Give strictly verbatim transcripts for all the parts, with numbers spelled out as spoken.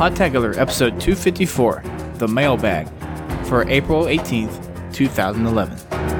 Podtacular episode two fifty-four, The Mailbag, for April eighteenth, twenty eleven.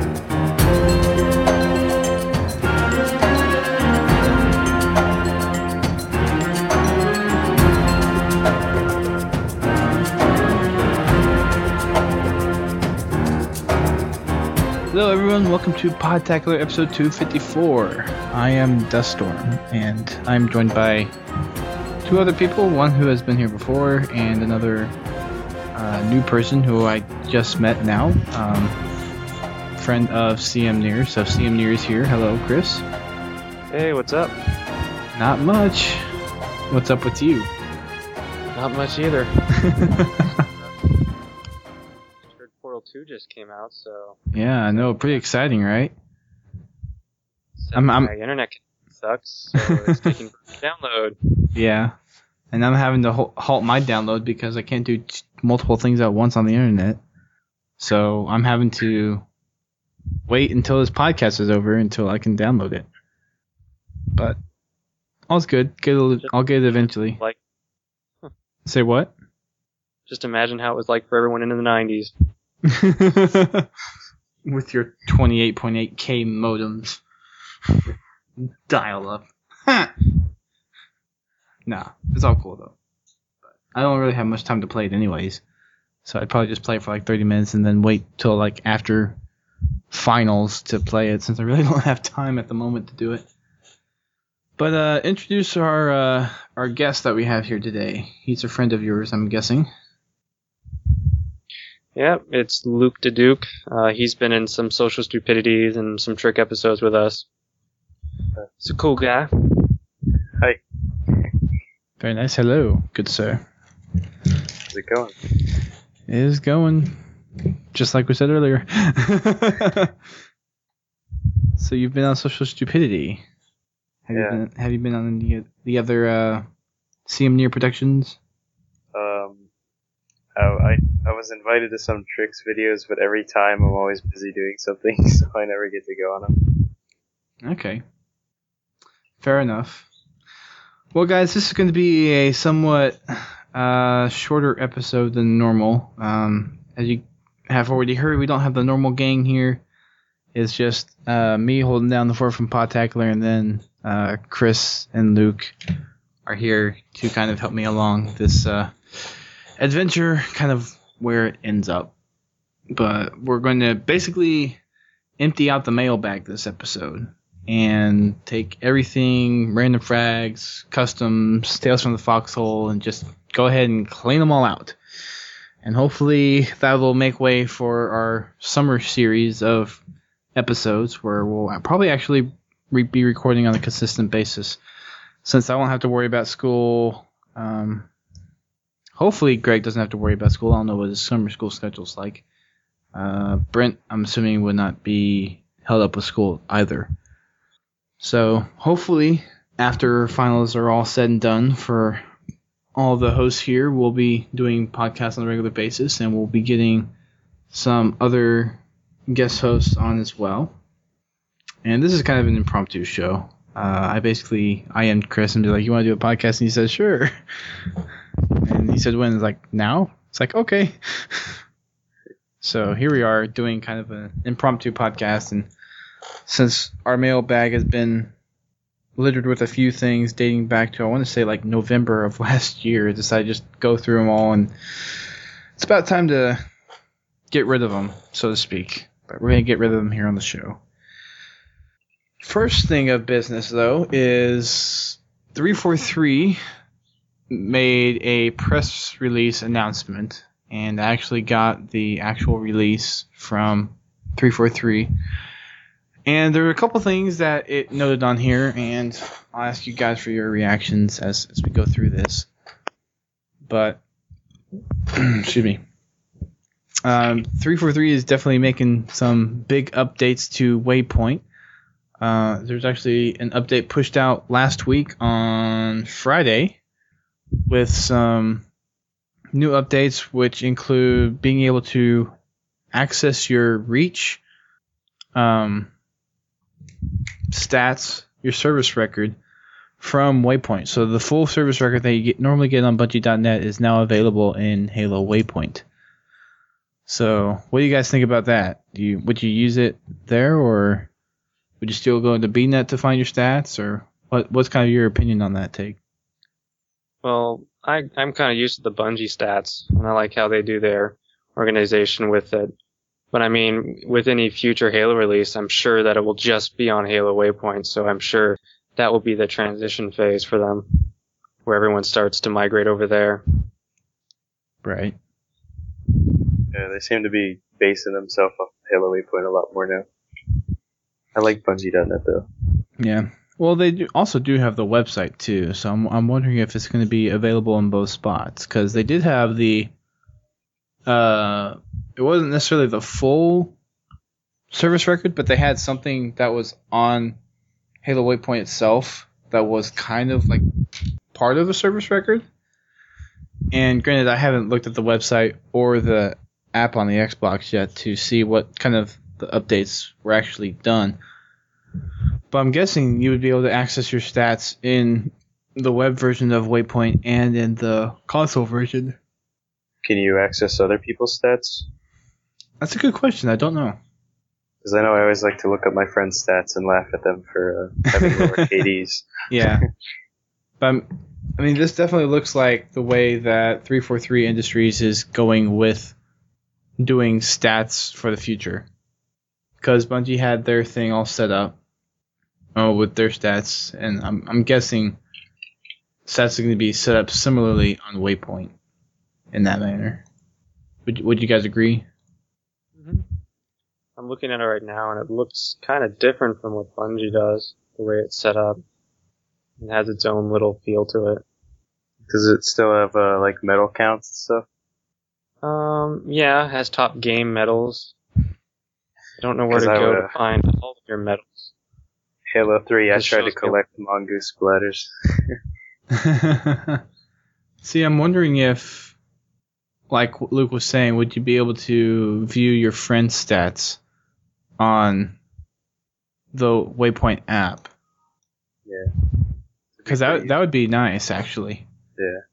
Hello everyone, welcome to Podtacular episode two fifty-four. I am Duststorm, and I'm joined by two other people, one who has been here before, and another uh, new person who I just met now, um, friend of C M Near. So C M Near is here. Hello, Chris. Hey, what's up? Not much. What's up with you? Not much either. Portal two just came out, so... Yeah, I know. Pretty exciting, right? I'm, I'm... My internet sucks, so it's taking to download. Yeah. And I'm having to halt my download because I can't do t- multiple things at once on the internet. So I'm having to wait until this podcast is over until I can download it. But all's good. Get it, I'll get it eventually. Like, huh. Say what? Just imagine how it was like for everyone in the nineties. With your twenty-eight point eight K modems. Dial up. Nah, it's all cool though. But I don't really have much time to play it anyways. So I'd probably just play it for like thirty minutes and then wait till like after finals to play it, since I really don't have time at the moment to do it. But uh, introduce our uh, our guest that we have here today. He's a friend of yours, I'm guessing. Yeah, it's Luke DeDuke. Uh, he's been in some Social Stupidities and some Trick episodes with us. He's a cool guy. Hi. Very nice. Hello, good sir. How's it going? It is going just like we said earlier. So you've been on Social Stupidity. Have yeah. you been have you been on the the other uh, C M Near Productions? Um, I, I I was invited to some Tricks videos, but every time I'm always busy doing something, so I never get to go on them. Okay. Fair enough. Well, guys, this is going to be a somewhat uh, shorter episode than normal. Um, as you have already heard, we don't have the normal gang here. It's just uh, me holding down the fort from Podtacular, and then uh, Chris and Luke are here to kind of help me along this uh, adventure, kind of where it ends up. But we're going to basically empty out the mailbag this episode and take everything, random frags, customs, Tales from the Foxhole, and just go ahead and clean them all out. And hopefully that will make way for our summer series of episodes where we'll probably actually re- be recording on a consistent basis, since I won't have to worry about school. Um, hopefully Greg doesn't have to worry about school. I don't know what his summer school schedule's like. Uh, Brent, I'm assuming, would not be held up with school either. So hopefully after finals are all said and done for all the hosts here, we'll be doing podcasts on a regular basis, and we'll be getting some other guest hosts on as well. And this is kind of an impromptu show. Uh, I basically, I am Chris and be like, you want to do a podcast? And he said, sure. And he said, when? It's like, now? It's like, okay. So here we are doing kind of an impromptu podcast, and since our mailbag has been littered with a few things dating back to, I want to say, like November of last year, I decided to just go through them all, and it's about time to get rid of them, so to speak. But we're going to get rid of them here on the show. First thing of business, though, is three forty-three made a press release announcement, and I actually got the actual release from three forty-three. And there are a couple things that it noted on here, and I'll ask you guys for your reactions as, as we go through this. But, excuse me. Um, three forty-three is definitely making some big updates to Waypoint. Uh, there's actually an update pushed out last week on Friday with some new updates, which include being able to access your reach, um, stats, your service record from Waypoint. So the full service record that you get, normally get on Bungie dot net is now available in Halo Waypoint. So what do you guys think about that? Do you would you use it there, or would you still go into B net to find your stats, or what? What's kind of your opinion on that take? Well, I, I'm kind of used to the Bungie stats, and I like how they do their organization with it. But I mean, with any future Halo release, I'm sure that it will just be on Halo Waypoint, so I'm sure that will be the transition phase for them, where everyone starts to migrate over there. Right. Yeah, they seem to be basing themselves off Halo Waypoint a lot more now. I like Bungie dot net though. Yeah. Well, they do also do have the website too, so I'm I'm wondering if it's going to be available in both spots, because they did have the. Uh, it wasn't necessarily the full service record, but they had something that was on Halo Waypoint itself that was kind of like part of the service record. And granted, I haven't looked at the website or the app on the Xbox yet to see what kind of the updates were actually done. But I'm guessing you would be able to access your stats in the web version of Waypoint and in the console version. Can you access other people's stats? That's a good question. I don't know. Because I know I always like to look up my friends' stats and laugh at them for uh, having lower K Ds. Yeah. But I'm, I mean, this definitely looks like the way that three forty-three Industries is going with doing stats for the future. Because Bungie had their thing all set up oh, with their stats, and I'm, I'm guessing stats are going to be set up similarly on Waypoint in that manner. Would, would you guys agree? Mm-hmm. I'm looking at it right now, and it looks kind of different from what Bungie does, the way it's set up. It has its own little feel to it. Does it still have, uh, like, medal counts and stuff? Um, yeah, it has top game medals. I don't know where to I go would, to uh, find all of your medals. Halo three, I This tried to shows me- collect mongoose splatters. See, I'm wondering if, like Luke was saying, would you be able to view your friend's stats on the Waypoint app? Yeah. Because that that would be nice, actually. Yeah.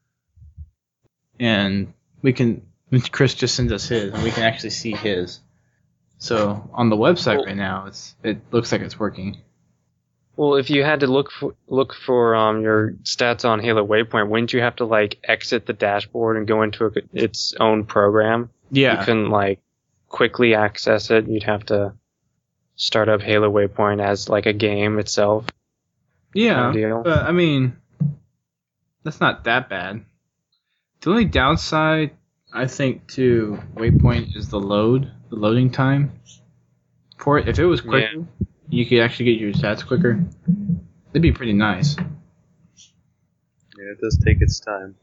And we can, Chris just sends us his, and we can actually see his. So on the website Well- right now, it's it looks like it's working. Well, if you had to look for look for um your stats on Halo Waypoint, wouldn't you have to like exit the dashboard and go into a, its own program? Yeah. You couldn't like quickly access it. You'd have to start up Halo Waypoint as like a game itself. Yeah, kind of deal. but I mean, that's not that bad. The only downside, I think, to Waypoint is the load, the loading time for it. If it was quicker, Yeah. you could actually get your stats quicker. It'd be pretty nice. Yeah, it does take its time.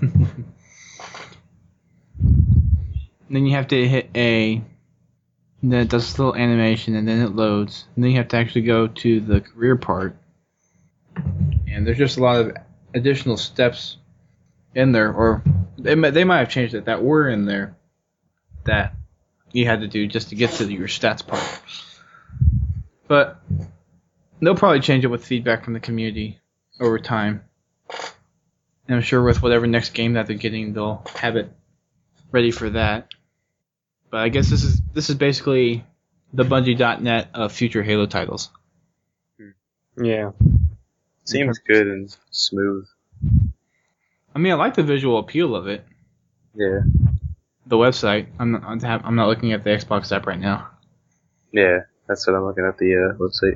Then you have to hit A, and then it does this little animation, and then it loads. And then you have to actually go to the career part. And there's just a lot of additional steps in there, or they might, they might have changed it, that were in there that you had to do just to get to your stats part. But they'll probably change it with feedback from the community over time. And I'm sure with whatever next game that they're getting, they'll have it ready for that. But I guess this is this is basically the Bungie dot net of future Halo titles. Yeah. Seems good and smooth. I mean, I like the visual appeal of it. Yeah. The website. I'm not, I'm not looking at the Xbox app right now. Yeah, that's what I'm looking at, the uh, website.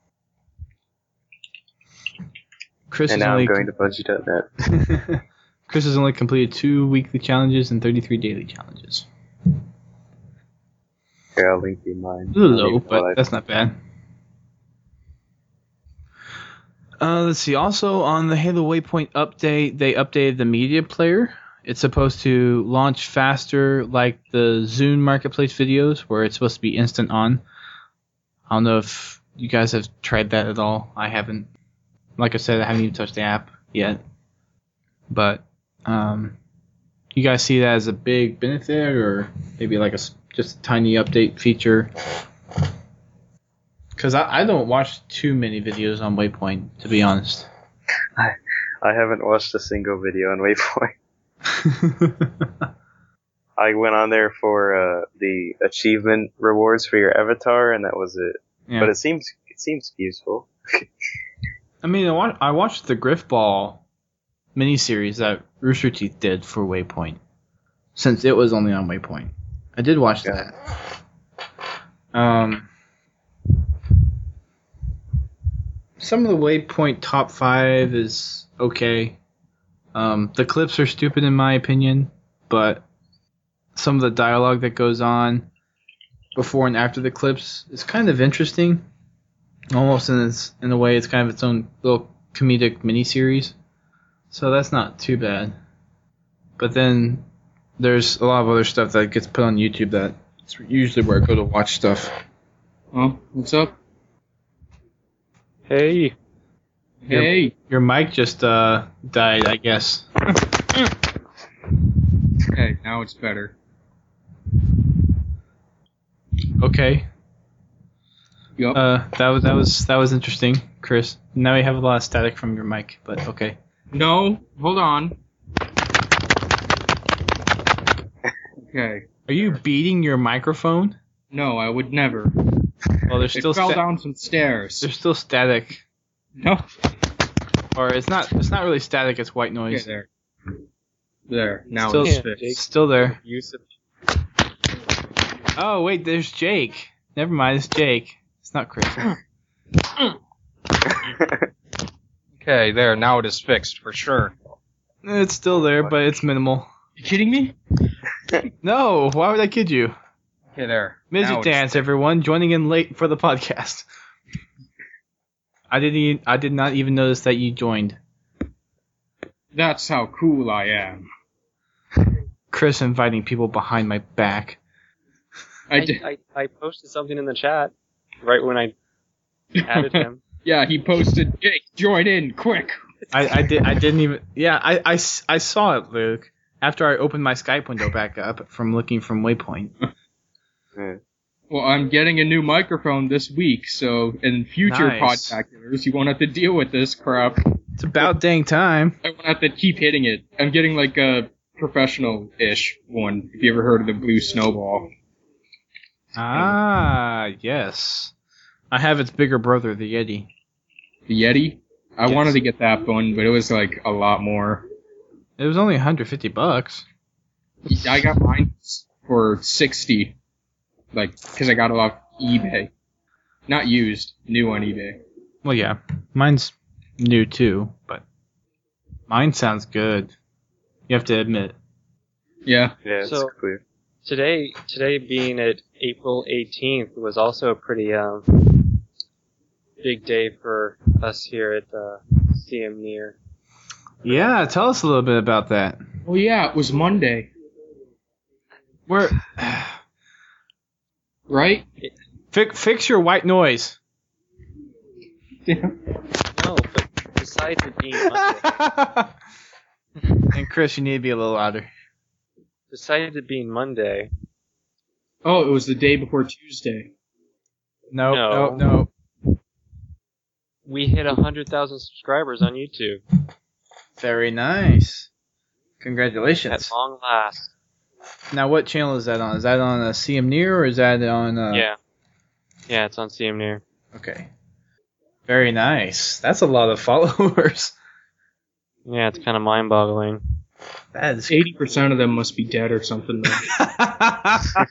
Chris And has now only I'm going to Bungie dot net. Chris has only completed two weekly challenges and thirty-three daily challenges. Here, I'll link you mine. A little I'll low, leave it but live. that's not bad. Uh, let's see. Also, on the Halo Waypoint update, they updated the media player. It's supposed to launch faster, like the Zune Marketplace videos, where it's supposed to be instant on. I don't know if you guys have tried that at all. I haven't. Like I said, I haven't even touched the app yet. But um, you guys see that as a big benefit, or maybe like a s- just a tiny update feature? Because I, I don't watch too many videos on Waypoint, to be honest. I, I haven't watched a single video on Waypoint. I went on there for uh, the achievement rewards for your avatar, and that was it. Yeah. But it seems it seems useful. I mean, I, wa- I watched the Griffball miniseries that Rooster Teeth did for Waypoint, since it was only on Waypoint. I did watch Yeah. that. Um, some of the Waypoint top five is okay. Um, the clips are stupid in my opinion, but some of the dialogue that goes on before and after the clips is kind of interesting. Almost in its, in a way, it's kind of its own little comedic miniseries. So that's not too bad. But then there's a lot of other stuff that gets put on YouTube that it's usually where I go to watch stuff. Oh, what's up? Hey. Hey. Your mic just uh, died, I guess. Okay, now it's better. Okay. Yup. Uh, that was that was that was interesting, Chris. Now we have a lot of static from your mic, but okay. No, hold on. Okay. Are you beating your microphone? No, I would never. Well, there's It still fell sta- down some stairs. there's still static, No. or it's not it's not really static. It's white Okay, noise. there. There. Now Still- it's Yeah, fixed. It's still there. Use it. Oh wait, there's Jake. Never mind, it's Jake. It's not Chris. Okay, there. Now it is fixed for sure. It's still there, but it's minimal. You kidding me? No, why would I kid you? Okay, there. Midget Now it's Dance, everyone, joining in late for the podcast. I didn't. Even, I did not even notice that you joined. That's how cool I am. Chris inviting people behind my back. I I, did. I, I posted something in the chat right when I added him. Yeah, he posted, Jake, join in, quick. I, I did. I didn't even. Yeah, I, I, I saw it, Luke. After I opened my Skype window back up from looking from Waypoint. Yeah. Well, I'm getting a new microphone this week, so in future Nice. podcasts, you won't have to deal with this crap. It's about dang time. I won't have to keep hitting it. I'm getting like a professional-ish one, if you ever heard of the Blue Snowball. Ah, yes. I have its bigger brother, the Yeti. The Yeti? I Yes. wanted to get that one, but it was like a lot more. It was only one hundred fifty bucks. I got mine for sixty, like, because I got it off eBay. Not used, new on eBay. Well, yeah, mine's new too, but mine sounds good. You have to admit. Yeah. Yeah, it's So- clear. Today, today being at April eighteenth was also a pretty um, big day for us here at uh, C M Near. Yeah, tell us a little bit about that. Oh yeah, it was Monday, Where right? fix, fix your white noise. Yeah. No, but besides it being Monday, And Chris, you need to be a little louder. besides it being Monday, Oh, it was the day before Tuesday. No, No. no, no. we hit a hundred thousand subscribers on YouTube Very nice. at Congratulations. long last. Now, what channel is that on? Is that on uh, C M Near or is that on? Uh, Yeah, yeah, it's on C M Near. Okay. Very nice. That's a lot of followers. Yeah, it's kind of mind-boggling. That is. Eighty percent of them must be dead or something. Though.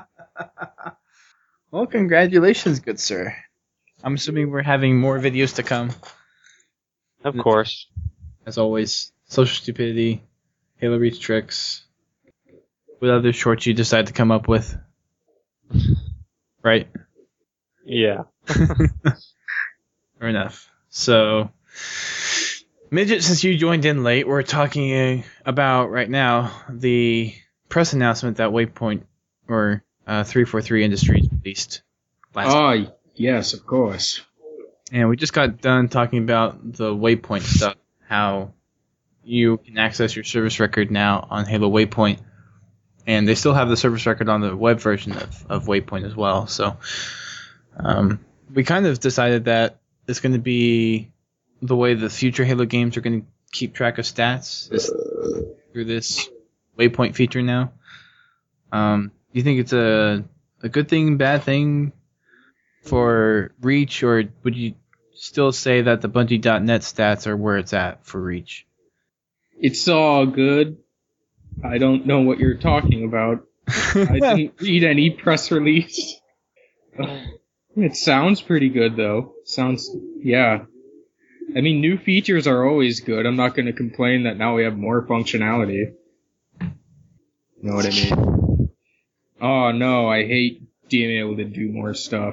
Well, congratulations, good sir. I'm assuming we're having more videos to come. Of course. As always, Social Stupidity, Halo Reach Tricks. What other shorts you decide to come up with? Right? Yeah. Fair enough. So, Midget, since you joined in late, we're talking about right now the press announcement that Waypoint or uh, three forty-three Industries released last Oh, yes, of course. And we just got done talking about the Waypoint stuff, how you can access your service record now on Halo Waypoint, and they still have the service record on the web version of, of Waypoint as well. So um, we kind of decided that it's going to be the way the future Halo games are going to keep track of stats is through this waypoint feature now. Um, do you think it's a a good thing, bad thing for Reach, or would you still say that the Bungie dot net stats are where it's at for Reach? It's all good. I don't know what you're talking about. I didn't read any press release. It sounds pretty good, though. Sounds, yeah. I mean, new features are always good. I'm not going to complain that now we have more functionality. You know what I mean? Oh, no, I hate being able to do more stuff.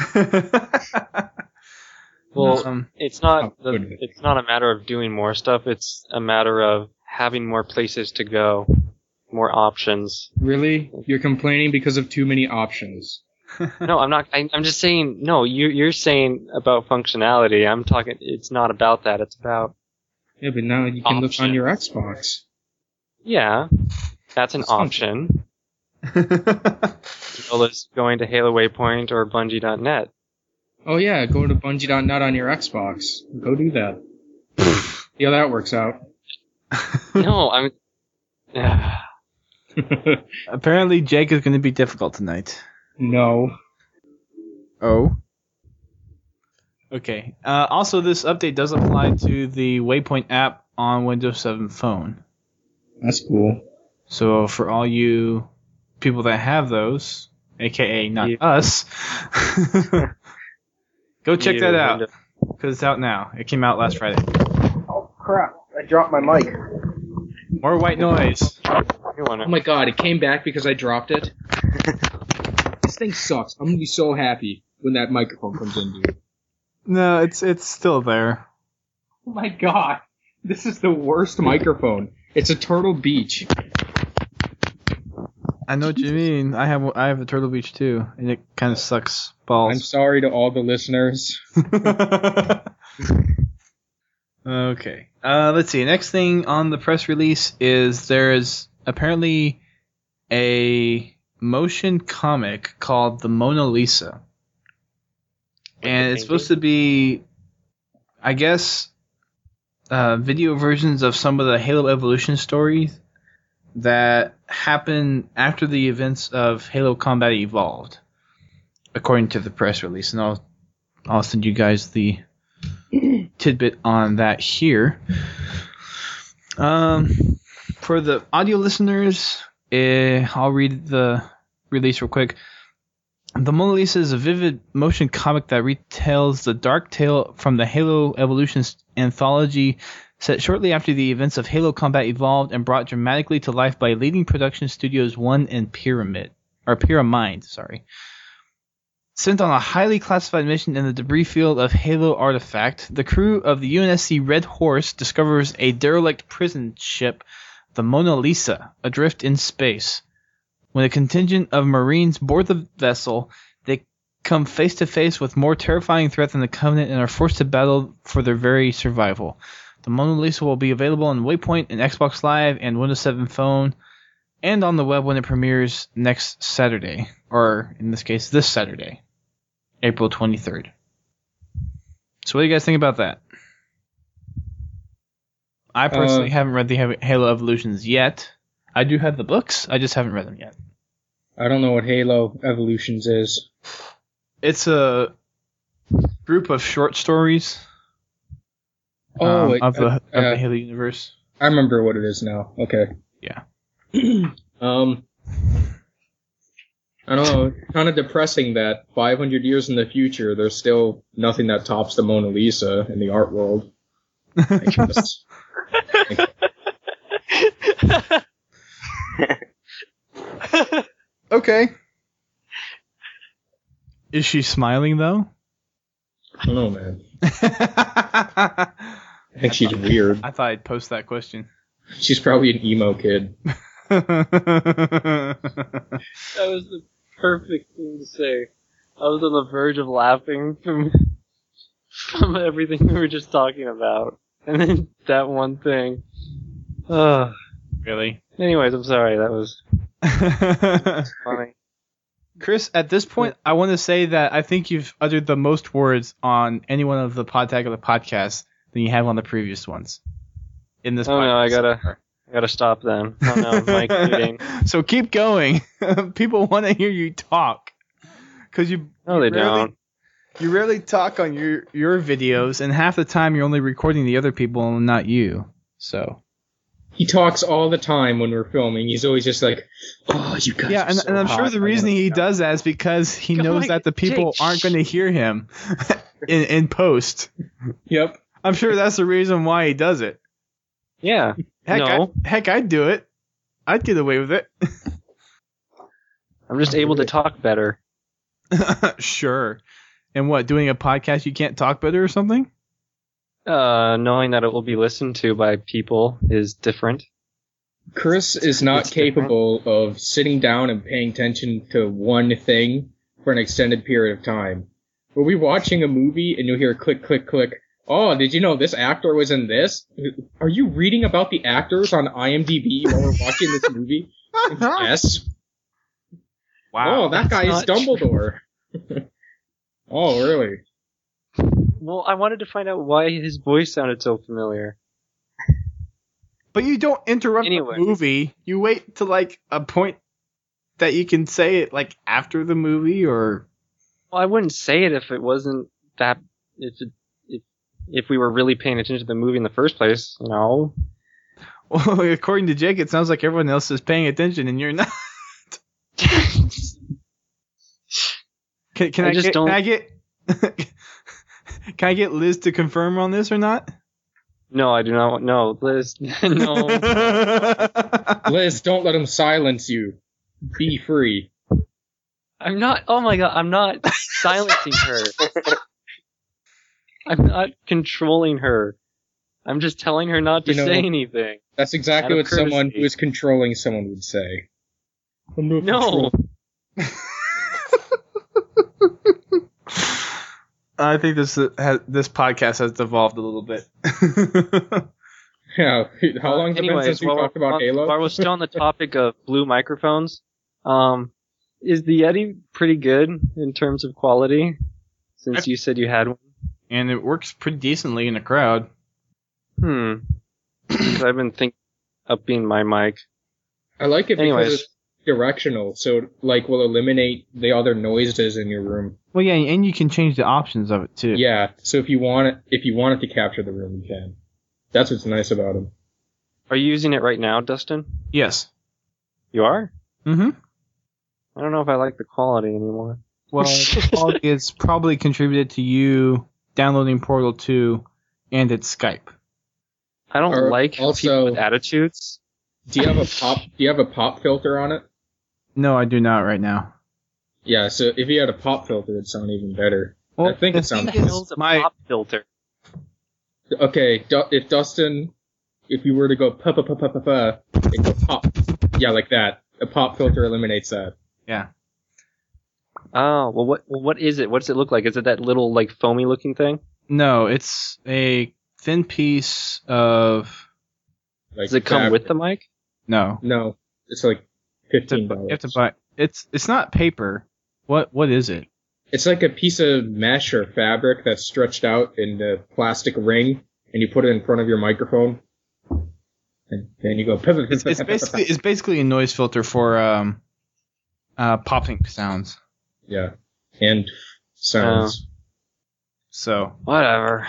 Well, Um, it's not oh, the, good. it's not a matter of doing more stuff. It's a matter of having more places to go, more options. Really? You're complaining because of too many options. No, I'm not. I, I'm just saying. No, you, you're saying about functionality. I'm talking. It's not about that. It's about Yeah, but now you can look on Options. your Xbox. yeah. That's an That's not- option. As well as going to Halo Waypoint or Bungie dot net. Oh yeah, go to Bungie dot net on your Xbox. Go do that. See how that works out. No, I'm. Apparently, Jake is going to be difficult tonight. No. Oh. Okay. Uh, also, this update does apply to the Waypoint app on Windows seven phone. That's cool. So for all you people that have those, aka not Yeah. us, go check You that out Windows- because it's out now. It came out last Friday. Oh crap! I dropped my mic. More white noise. You wanna- Oh my god, it came back because I dropped it. This thing sucks. I'm gonna be so happy when that microphone comes in, dude. No, it's it's still there. Oh my god. This is the worst microphone. It's a Turtle Beach. I know what you mean. I have I have a Turtle Beach too, and it kind of sucks I'm balls. sorry to all the listeners. Okay. Uh, let's see. Next thing on the press release is there's apparently a motion comic called The Mona Lisa. And it's supposed to be, I guess, uh, video versions of some of the Halo Evolution stories that happen after the events of Halo Combat Evolved, according to the press release. And I'll, I'll send you guys the tidbit on that here. Um, for the audio listeners, eh, I'll read the release real quick. The Mona Lisa is a vivid motion comic that retells the dark tale from the Halo Evolution anthology set shortly after the events of Halo Combat Evolved and brought dramatically to life by leading production studios One and Pyramid, or Pyramid, sorry. Sent on a highly classified mission in the debris field of Halo Artifact, the crew of the U N S C Red Horse discovers a derelict prison ship, the Mona Lisa, adrift in space. When a contingent of Marines board the vessel, they come face to face with more terrifying threat than the Covenant and are forced to battle for their very survival. The Mona Lisa will be available on Waypoint and Xbox Live and Windows seven phone, and on the web when it premieres next Saturday, or in this case, this Saturday, April twenty-third. So what do you guys think about that? I personally Uh, haven't read the Halo Evolutions yet. I do have the books, I just haven't read them yet. I don't know what Halo Evolutions is. It's a group of short stories Oh, um, it- of, the, uh, of the uh, Halo universe. I remember what it is now. Okay. Yeah. um, I don't know. Kind of depressing that five hundred years in the future, there's still nothing that tops the Mona Lisa in the art world. I guess. Okay. Is she smiling though? I don't know, man. I I think she's weird. thought I'd post that question. She's probably an emo kid. That was the perfect thing to say. I was on the verge of laughing from from everything we were just talking about, and then that one thing. Ugh. Really? Anyways, I'm sorry. That was funny. Chris, at this point, I want to say that I think you've uttered the most words on any one of the pod tag of the podcast than you have on the previous ones. In this Oh no, I podcast. gotta, I gotta stop then. Oh no, mic muting. So keep going. People want to hear you talk. Cause you. No, they you rarely, don't. You rarely talk on your your videos, and half the time you're only recording the other people and not you. So. He talks all the time when we're filming. He's always just like, "Oh, you guys." Yeah, are and, so and I'm hot. sure the I reason wanna he know." does that is because he Go knows on, that the people Jake, aren't going to hear him in in post. Yep. I'm sure that's the reason why he does it. Yeah. Heck, No. I, heck, I'd do it. I'd get away with it. I'm just able to talk better. Sure. And what, doing a podcast you can't talk better or something? Uh, knowing that it will be listened to by people is different. Chris is not It's different. capable of sitting down and paying attention to one thing for an extended period of time. We'll be watching a movie and you'll hear click, click, click. Oh, did you know this actor was in this? Are you reading about the actors on IMDb while we're watching this movie? Yes. Wow. Oh, that guy is not true. Dumbledore. Oh, really? Well, I wanted to find out why his voice sounded so familiar. But you don't interrupt Anyway. the movie. You wait to like a point that you can say it like after the movie or... Well, I wouldn't say it if it wasn't that, if it, if, if we were really paying attention to the movie in the first place, you know? Well, according to Jake, it sounds like everyone else is paying attention and you're not. Can, can I, I just get, don't- Can I get? Can I get Liz to confirm on this or not? No, I do not. No, Liz. No. Liz, don't let him silence you. Be free. I'm not. Oh my god, I'm not silencing her. I'm not controlling her. I'm just telling her not to You know- say anything. That's exactly Out of what someone courtesy. who is controlling someone would say. I'm not No. controlling- I think this has, this podcast has devolved a little bit. Yeah, how long has it been Anyways, since we while, talked about while, Halo? while we're still on the topic of blue microphones, um, is the Yeti pretty good in terms of quality? Since you said you had one. And it works pretty decently in a crowd. Hmm. 'Cause I've been thinking of being my mic. I like it because Anyways. it's directional, so like will eliminate the other noises in your room. Well, yeah, and you can change the options of it too. Yeah, so if you want it, if you want it to capture the room, you can. That's what's nice about them. Are you using it right now, Dustin? Yes. You are? Mm-hmm. I don't know if I like the quality anymore. Well, the quality is probably contributed to you downloading Portal two and its Skype. I don't Or like also- people with attitudes. Do you have a pop? Do you have a pop filter on it? No, I do not right now. Yeah, so if you had a pop filter, it'd sound even better. Well, I think the it sounds What thing the is, hell's a my- pop filter? Okay. Du- if Dustin, if you were to go pa pa pa pa pa pa, it go pop. Yeah, like that. A pop filter eliminates that. Yeah. Oh, well, what well, what is it? What does it look like? Is it that little like foamy looking thing? No, it's a thin piece of Like Does it come fabric. with the mic? no. No, it's like You have to, fifteen bu- dollars. you have to buy. It's it's not paper. What what is it? It's like a piece of mesh or fabric that's stretched out in a plastic ring, and you put it in front of your microphone, and then you go. It's, it's basically it's basically a noise filter for um uh popping sounds. yeah, and sounds. So, Whatever.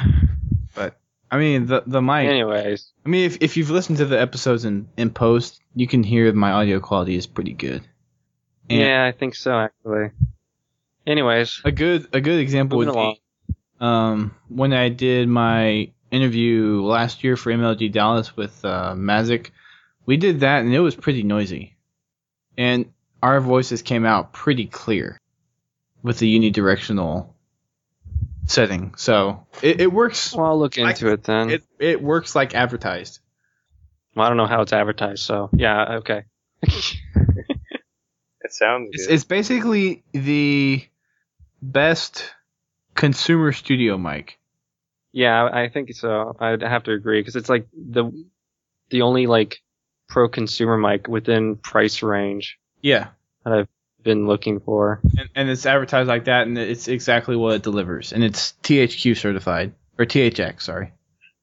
I mean the the mic. Anyways, I mean if if you've listened to the episodes in in post, you can hear my audio quality is pretty good. And yeah, I think so actually. Anyways, a good a good example moving would along. be um when I did my interview last year for M L G Dallas with uh, Mazik. We did that and it was pretty noisy, and our voices came out pretty clear with the unidirectional setting. So it, it works. Well, I'll look into it then. It it works like advertised. Well, I don't know how it's advertised, so yeah, okay. It sounds It's, good. it's basically the best consumer studio mic. Yeah, I I think so. I'd have to agree because it's like the the only like pro consumer mic within price range Yeah. that I've been looking for. And, and it's advertised like that, and it's exactly what it delivers. And it's T H Q certified. Or T H X, sorry.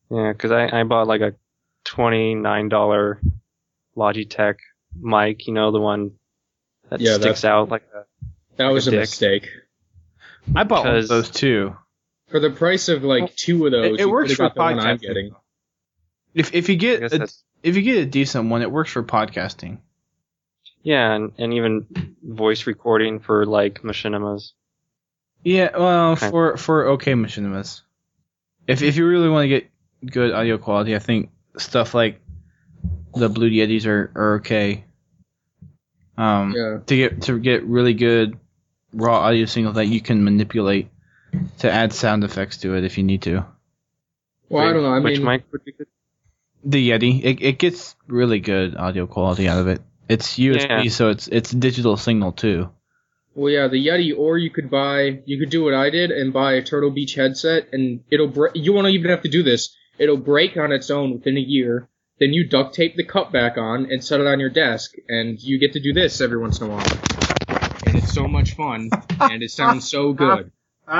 Yeah, because I, I bought like a twenty-nine dollars Logitech mic, you know, the one that Yeah, sticks that's- out like a... That was a dick. mistake. I bought one of Because- those too. For the price of like two of those, It, it you works could've for got the one I'm podcasting. getting. If if you I get guess a, that's... if you get a decent one, it works for podcasting. Yeah, and, and even voice recording for like machinimas. Yeah, well, Okay. for for okay machinimas. If if you really want to get good audio quality, I think stuff like the Blue Yetis are, are okay. Um, Yeah. to get to get really good raw audio signal that you can manipulate to add sound effects to it if you need to. Well, I don't know. I Which mean, mic would be good? The Yeti, it it gets really good audio quality out of it. It's U S B, Yeah. so it's it's digital signal too. well, yeah, the Yeti, or you could buy, you could do what I did and buy a Turtle Beach headset, and it'll break. You won't even have to do this. It'll break on its own within a year. Then you duct tape the cup back on and set it on your desk, and you get to do this every once in a while. And it's so much fun, and it sounds so good.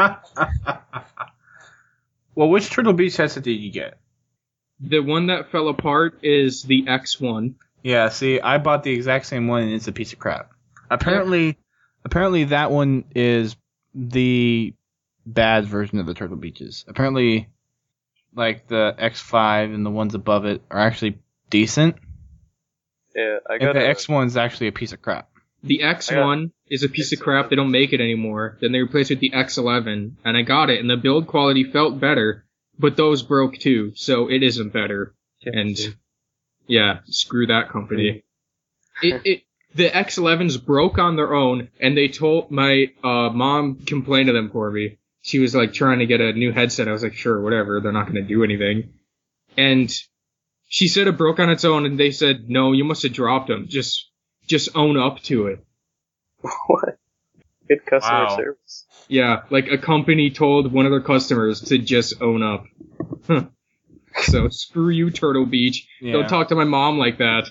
Well, which Turtle Beach headset did you get? The one that fell apart is the X one. Yeah, see, I bought the exact same one, and it's a piece of crap. Apparently, apparently that one is the bad version of the Turtle Beaches. Apparently, like the X five and the ones above it are actually decent, Yeah, I and got the a, X one's actually a piece of crap. The X I got- one is a piece of crap. They don't make it anymore. Then they replaced it with the X eleven, and I got it, and the build quality felt better, but those broke too, so it isn't better. And yeah, screw that company. It it the X elevens broke on their own, and they told my uh mom complained to them for me. She was like trying to get a new headset. I was like, sure, whatever. They're not going to do anything. And she said it broke on its own, and they said, no, you must have dropped them. Just just own up to it. what? Good customer Wow. service. Yeah, like a company told one of their customers to just own up. Huh. So screw you, Turtle Beach. Yeah. Don't talk to my mom like that.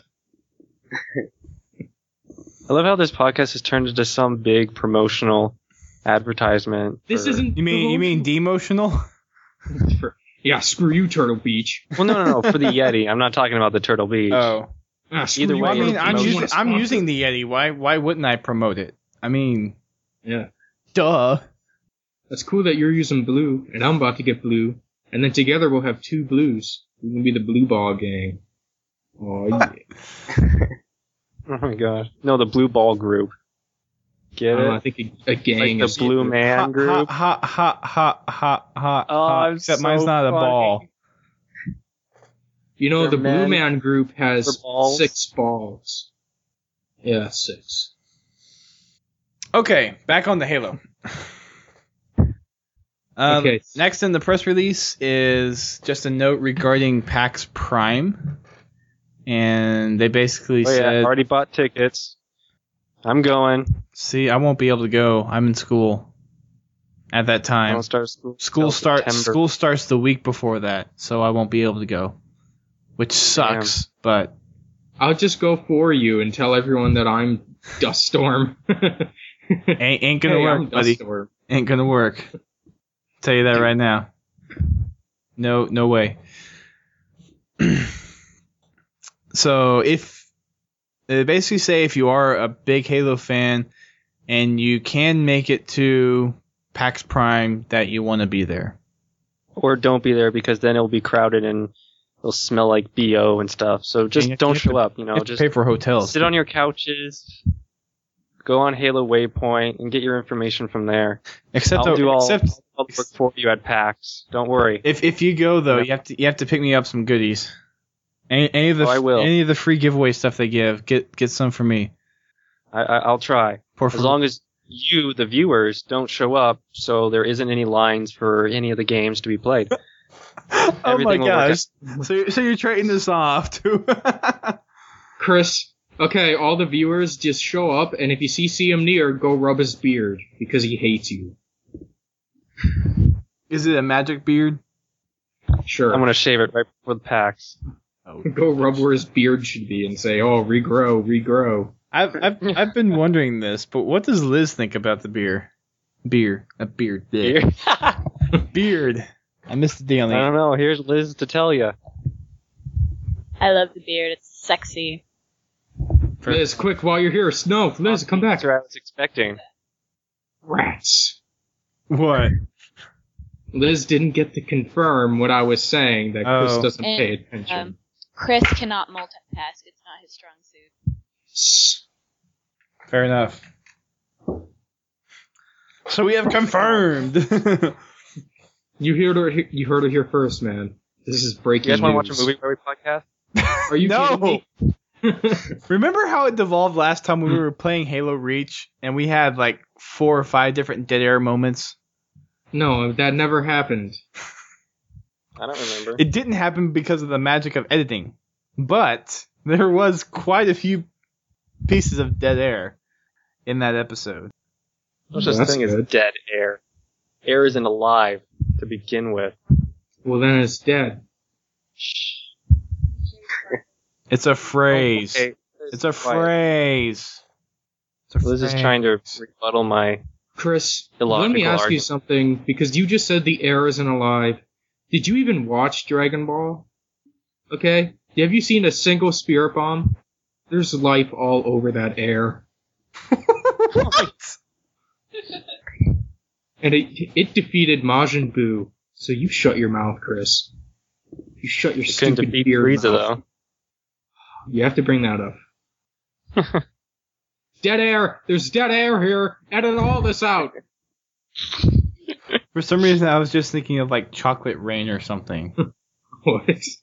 I love how this podcast has turned into some big promotional advertisement. This for- isn't. You mean you mean demotional? for, yeah, screw you, Turtle Beach. Well, no, no, no. For the Yeti, I'm not talking about the Turtle Beach. Oh, Ah, screw Either you, way, I mean, Turtle I'm Beach. You using wanna I'm sponsor? using the Yeti. Why why wouldn't I promote it? I mean, Yeah, duh. that's cool that you're using blue, and I'm about to get blue, and then together we'll have two blues. We can be the Blue Ball Gang. Oh yeah. Oh my god. No, the Blue Ball Group. Get I, don't know, it? I think a, a gang Like is the Blue Man Hot, Group. hot, hot, hot, hot, hot, Oh, hot. I'm Except so mine's not a funny. ball. You know, They're the Blue men Man Group has for balls. six balls. Yeah, six. Okay, back on the Halo. Um, Okay. Next in the press release is just a note regarding PAX Prime, and they basically Oh yeah, said, already bought tickets. I'm going. "See, I won't be able to go. I'm in school at that I time. don't start school. School till starts. September. School starts the week before that, so I won't be able to go, which sucks. But I'll just go for you and tell everyone that I'm Dust Storm. ain't, ain't gonna Hey, work, I'm buddy. Dust Storm. Ain't gonna work. Tell you that right now. No, no way. So if they basically say if you are a big Halo fan and you can make it to PAX Prime, that you want to be there. Or don't be there because then it'll be crowded and it'll smell like B O and stuff. So just you have- don't you have show to- up. You know, You have to just pay for hotels. sit on your couches, go on Halo Waypoint, and get your information from there. Except I'll the- do all, except all the work for you at PAX. Don't worry. if if you go though, Yeah. you have to you have to pick me up some goodies. Any, any of the Oh, I will. any of the free giveaway stuff they give, get get some for me. I, I, I'll try. Pour As for- long as you, the viewers, don't show up, so there isn't any lines for any of the games to be played. Oh my Everything will work gosh! So you're, so you're trading this off too? Chris, okay, all the viewers just show up, and if you see C M near, go rub his beard, because he hates you. Is it a magic beard? Sure. I'm gonna shave it right before the PAX. Oh. Go rub where his beard should be and say, oh, regrow, regrow. I've I've I've been wondering this, but what does Liz think about the beer? Beer, a beard, Here. beard. I missed the D on I the. don't know. Here's Liz to tell you. I love the beard. It's sexy. Liz, quick, while you're here. Snow, Liz, come back. That's what I was expecting. Rats. What? Liz didn't get to confirm what I was saying, that Chris Oh. doesn't And, pay attention. Um, Chris cannot multitask. It's not his strong suit. Shh. Fair enough. So we have confirmed. You heard it. You heard it here first, man. This is You breaking guys want to watch news. a movie where we podcast? Are you No. kidding me? Remember how it devolved last time when we were playing Halo Reach and we had like four or five different dead air moments? No, that never happened. I don't remember. It didn't happen because of the magic of editing, but there was quite a few pieces of dead air in that episode. No such That's thing as good. dead air. Air isn't alive to begin with. Well, then it's dead. It's a phrase. Okay, It's a quiet. phrase. It's a Liz is phrase. trying to rebuttal my. Chris, Illogical let me ask you argument. something, because you just said the air isn't alive. Did you even watch Dragon Ball? Okay? Have you seen a single spirit bomb? There's life all over that air. What? And it it defeated Majin Buu. So you shut your mouth, Chris. You shut your You couldn't stupid defeat beard Frieza, mouth. though. You have to bring that up. Dead air! There's dead air here! Edit all this out! For some reason, I was just thinking of like Chocolate Rain or something. What?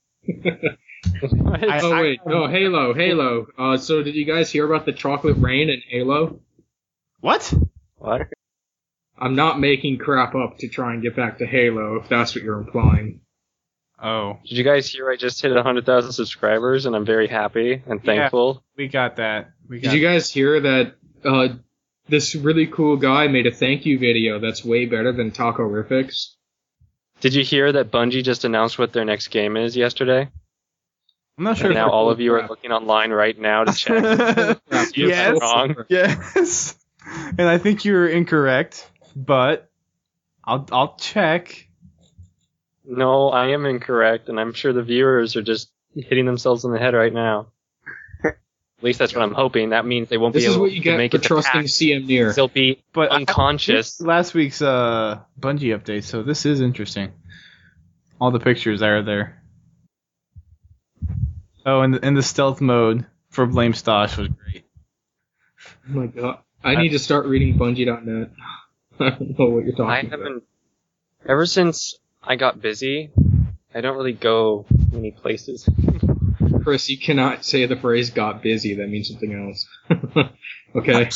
I- Oh wait, no, Halo, Halo. Uh, so did you guys hear about the chocolate rain in Halo? What? What? I'm not making crap up to try and get back to Halo, if that's what you're implying. Oh, Did you guys hear I just hit one hundred thousand subscribers and I'm very happy and thankful? we got that. We got Did you guys hear that uh, this really cool guy made a thank you video that's way better than Taco-rifics? Did you hear that Bungie just announced what their next game is yesterday? I'm not sure. And if now I- all of you are looking online right now to check. See if yes. I'm wrong. Yes. And I think you're incorrect, but I'll I'll check. No, I am incorrect, and I'm sure the viewers are just hitting themselves in the head right now. At least that's what I'm hoping. That means they won't This be is able what you to get make for it to trusting PAX. C M Near. They'll be But I- unconscious. Last week's uh Bungie update, so this is interesting. All the pictures are there. Oh, and the, and the stealth mode for Blame Stosh was great. Oh my god. I need to start reading Bungie dot net. I don't know what you're talking I about. haven't. Ever since I got busy, I don't really go many places. Chris, you cannot say the phrase got busy. That means something else. Okay?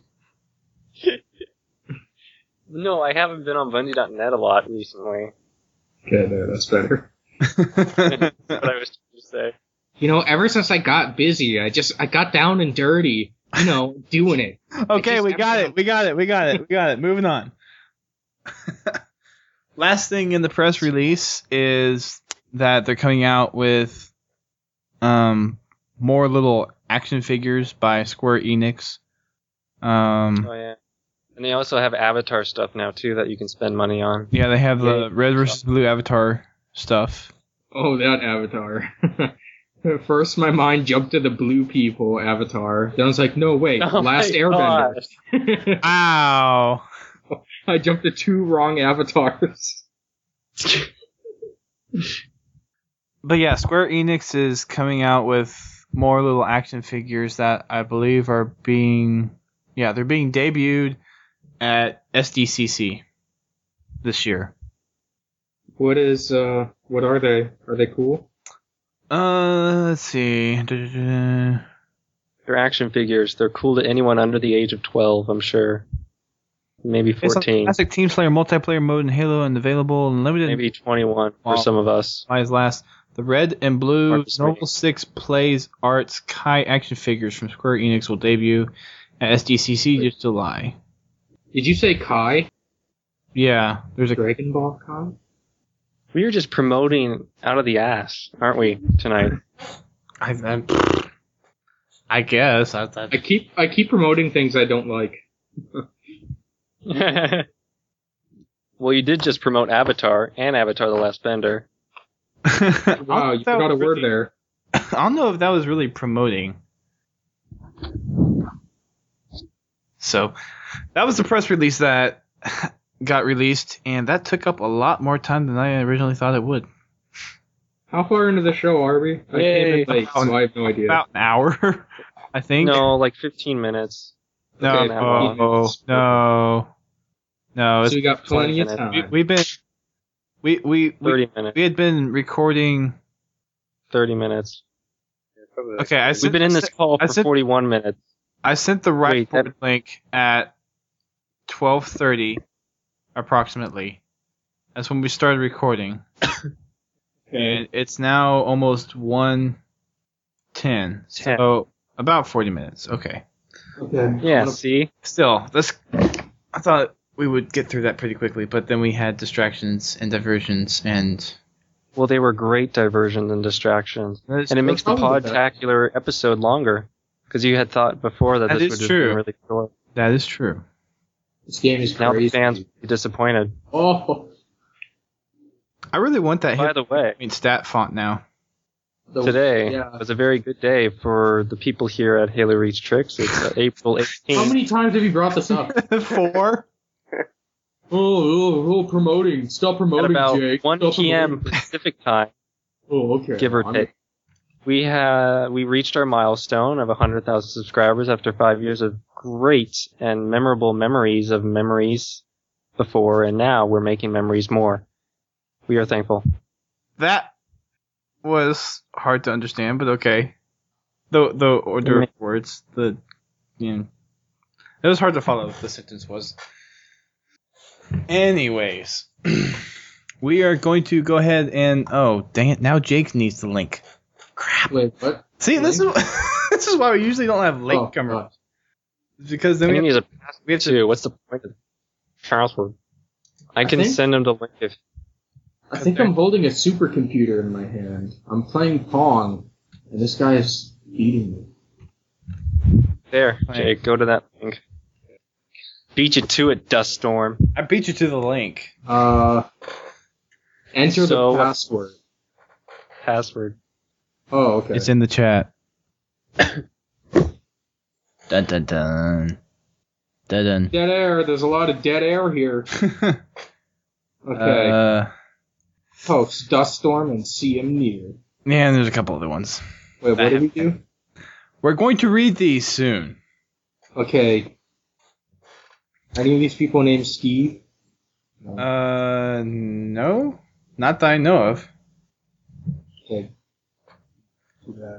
No, I haven't been on Bungie dot net a lot recently. Okay, there, that's better. That's what I was trying to say. You know, ever since I got busy, I just, I got down and dirty. You know, doing it. Okay, just we have got to- it. We got it. We got it. We got it. Moving on. Last thing in the press release is that they're coming out with um more little action figures by Square Enix. Um, Oh yeah, and they also have Avatar stuff now too that you can spend money on. yeah, they have the Yeah. red versus blue Avatar stuff. Oh, that avatar. At first, my mind jumped to the blue people avatar. Then I was like, no, wait, Oh Last my Airbender. Ow! I jumped to two wrong avatars. But yeah, Square Enix is coming out with more little action figures that I believe are being, yeah, they're being debuted at S D C C this year. What is, uh, what are they? Are they cool? Uh, let's see. Da-da-da. They're action figures. They're cool to anyone under the age of twelve, I'm sure. Maybe It's a fourteen. classic Team Slayer multiplayer mode in Halo and available in limited Maybe twenty-one Wow. for some of us. supplies last. The red and blue Hard to say. Noble six Plays Arts Kai action figures from Square Enix will debut at S D C C this July. Did you say Kai? Yeah, there's a Dragon Ball Kai? We are just promoting out of the ass, aren't we, tonight? I, I, I guess. I, I, I keep, I keep promoting things I don't like. Well, you did just promote Avatar and Avatar: The Last Bender. Wow, you forgot a word there. I don't know if that was really promoting. So, that was the press release that got released, and that took up a lot more time than I originally thought it would. How far into the show are we? I came in late, so I have no idea. About an hour, I think. No, like fifteen minutes. No, Okay, no, no, no. So we got plenty of twenty time. We, we've been, we we Thirty we, minutes. we had been recording. Thirty minutes. Okay, I We've sent, been in this call I for sent, forty-one minutes. I sent the right Wait, that- link at twelve thirty, approximately. That's when we started recording. And it's now almost one ten. Ten. So about forty minutes. Okay. Okay. Yeah, see? Still, that's. I thought we would get through that pretty quickly, but then we had distractions and diversions, and Well, they were great diversions and distractions. That is- And it makes the probably the best. podtacular episode longer. Because you had thought before that, That this is would just true. be really short. that is true. This game is Now the crazy. fans will be disappointed. Oh, I really want that By hit the way, I mean, stat font now. the- today Yeah. was a very good day for the people here at Halo Reach Tricks. It's uh, April eighteenth. How many times have you brought this up? Four. oh, oh, oh, promoting. Stop At promoting, about Jake. one Stop p.m. promoting. Pacific time, Oh, okay. give or I'm- take. We had we reached our milestone of one hundred thousand subscribers after five years of great and memorable memories of memories before, and now we're making memories more. We are thankful. That was hard to understand, but okay. The the order of words, the you know, it was hard to follow what the sentence was. Anyways, we are going to go ahead and oh dang it! Now Jake needs the link. Crap. Wait, what? See, this is this is why we usually don't have link Oh, comers uh, because then I we mean, have, he's a password we have to. too. What's the point of password? I I can think- send him the link if I think I'm holding a supercomputer in my hand. I'm playing Pong, and this guy is beating me. there. Right. Jake, go to that link. Beat you to it, Duststorm. I beat you to the link. Uh, enter So- the password. Password. Oh, okay. It's in the chat. dun dun dun. Dun dun. Dead air. There's a lot of dead air here. Okay. Uh, Post Duststorm and see him near. yeah, and there's a couple other ones. Wait, what do we do? We're going to read these soon. Okay. Any of these people named Steve? No. Uh, no, not that I know of. Okay. Too bad.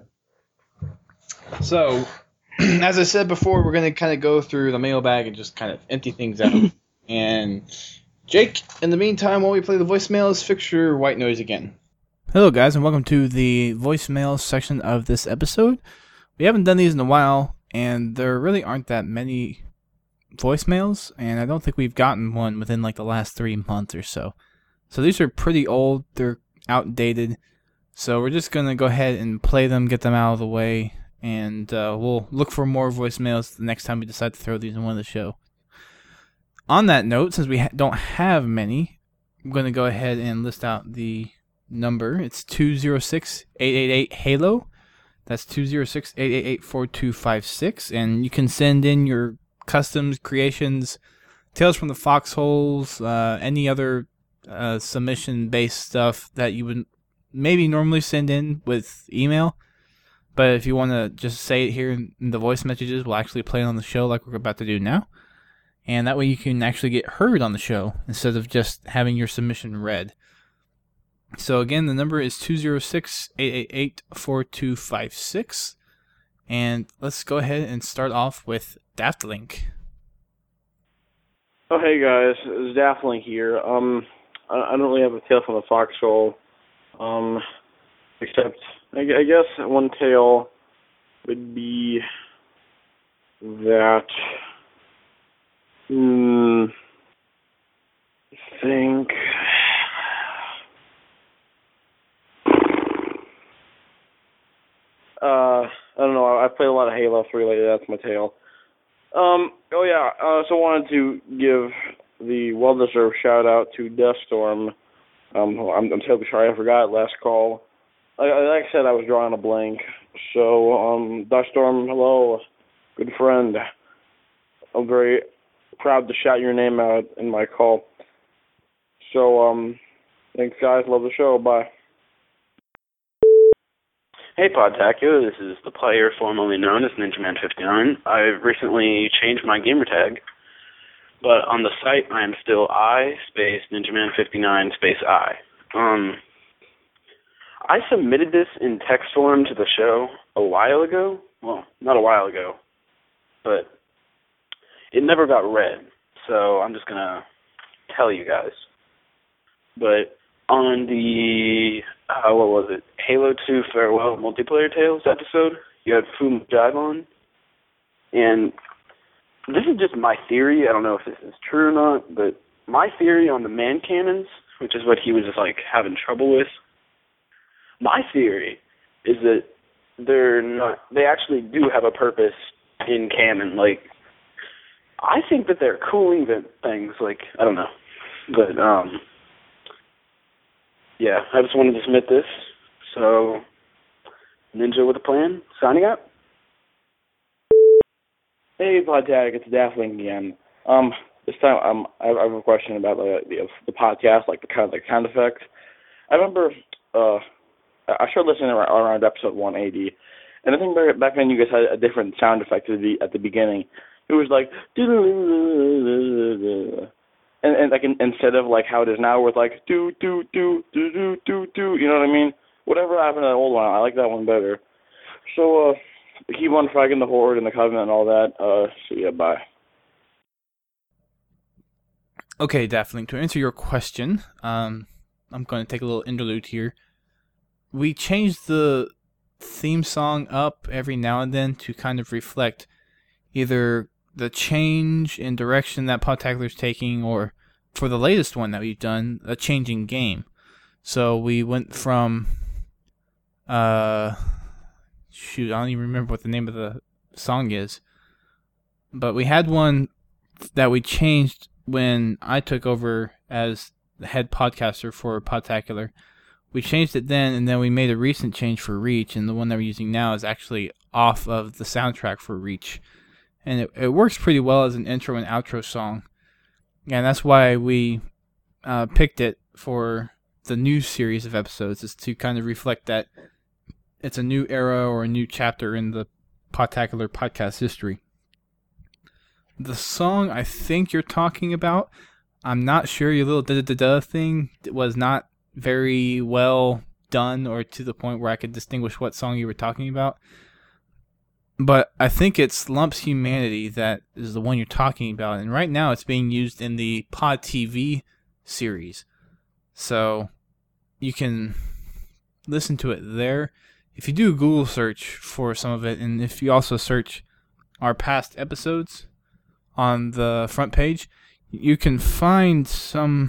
So, as I said before, we're going to kind of go through the mailbag and just kind of empty things out. And Jake, in the meantime, while we play the voicemails, fix your white noise again. Hello, guys, and welcome to the voicemail section of this episode. We haven't done these in a while, and there really aren't that many voicemails, and I don't think we've gotten one within like the last three months or so. So these are pretty old, they're outdated, so we're just going to go ahead and play them, get them out of the way, and uh, we'll look for more voicemails the next time we decide to throw these in one of the show. On that note, since we ha- don't have many, I'm going to go ahead and list out the number. It's two zero six, eight eight eight, HALO. That's two zero six, eight eight eight, four two five six, and you can send in your customs, creations, Tales from the Foxholes, uh, any other uh, submission-based stuff that you would maybe normally send in with email. But if you want to just say it here in the voice messages, we'll actually play it on the show like we're about to do now. And that way you can actually get heard on the show instead of just having your submission read. So again, the number is two zero six, eight eight eight, four two five six. And let's go ahead and start off with Daftlink. Oh, hey guys, it's Daphne here. Um, I, I don't really have a tale from the Foxhole, um, except I, gu- I guess one tale would be that. Hmm. I think. Uh, I don't know. I, I played a lot of Halo three lately. That's my tale. Um. Oh yeah. Uh, so I wanted to give the well-deserved shout-out to Duststorm. Um, I'm, I'm terribly sorry I forgot last call. Like, like I said, I was drawing a blank. So, um, Duststorm, hello, good friend. I'm very proud to shout your name out in my call. So, um, thanks, guys. Love the show. Bye. Hey, Podtacular. This is the player formerly known as Ninja Man fifty-nine. I've recently changed my gamer tag, but on the site I am still I space Ninja Man fifty-nine space I. Um, I submitted this in text form to the show a while ago. Well, not a while ago, but it never got read, so I'm just going to tell you guys. But on the, uh, what was it, Halo two Farewell Multiplayer Tales episode, you had Fu Jive on, and this is just my theory. I don't know if this is true or not, but my theory on the man cannons, which is what he was just, like, having trouble with, my theory is that they're not, they actually do have a purpose in canon. Like, I think that they're cooling the things, like, I don't know. But, um, yeah, I just wanted to submit this. So, Ninja with a Plan, signing out. Hey, Podtag, it's Daffling again. Um, this time, um, I have a question about the the, the podcast, like the kind of the sound effects. I remember, uh, I started listening around, around episode one eighty, and I think back, back then you guys had a different sound effect at the at the beginning. It was like, and and like in, instead of like how it is now, with like do do do do do do do, you know what I mean? Whatever happened to that old one, I like that one better. So, uh, keep on fragging the Horde and the Covenant and all that. Uh, so yeah, bye. Okay, Daffling, to answer your question, um, I'm going to take a little interlude here. We changed the theme song up every now and then to kind of reflect either the change in direction that Podtacular's taking, or for the latest one that we've done, a changing game. So we went from, uh, shoot, I don't even remember what the name of the song is, but we had one that we changed when I took over as the head podcaster for Podtacular. We changed it then, and then we made a recent change for Reach, and the one that we're using now is actually off of the soundtrack for Reach. And it, it works pretty well as an intro and outro song. And that's why we uh, picked it for the new series of episodes, is to kind of reflect that it's a new era or a new chapter in the Podtacular podcast history. The song I think you're talking about, I'm not sure, your little da-da-da-da thing was not very well done, or to the point where I could distinguish what song you were talking about. But I think it's Lumps Humanity that is the one you're talking about, and right now it's being used in the Pod T V series. So you can listen to it there. If you do a Google search for some of it, and if you also search our past episodes on the front page, you can find some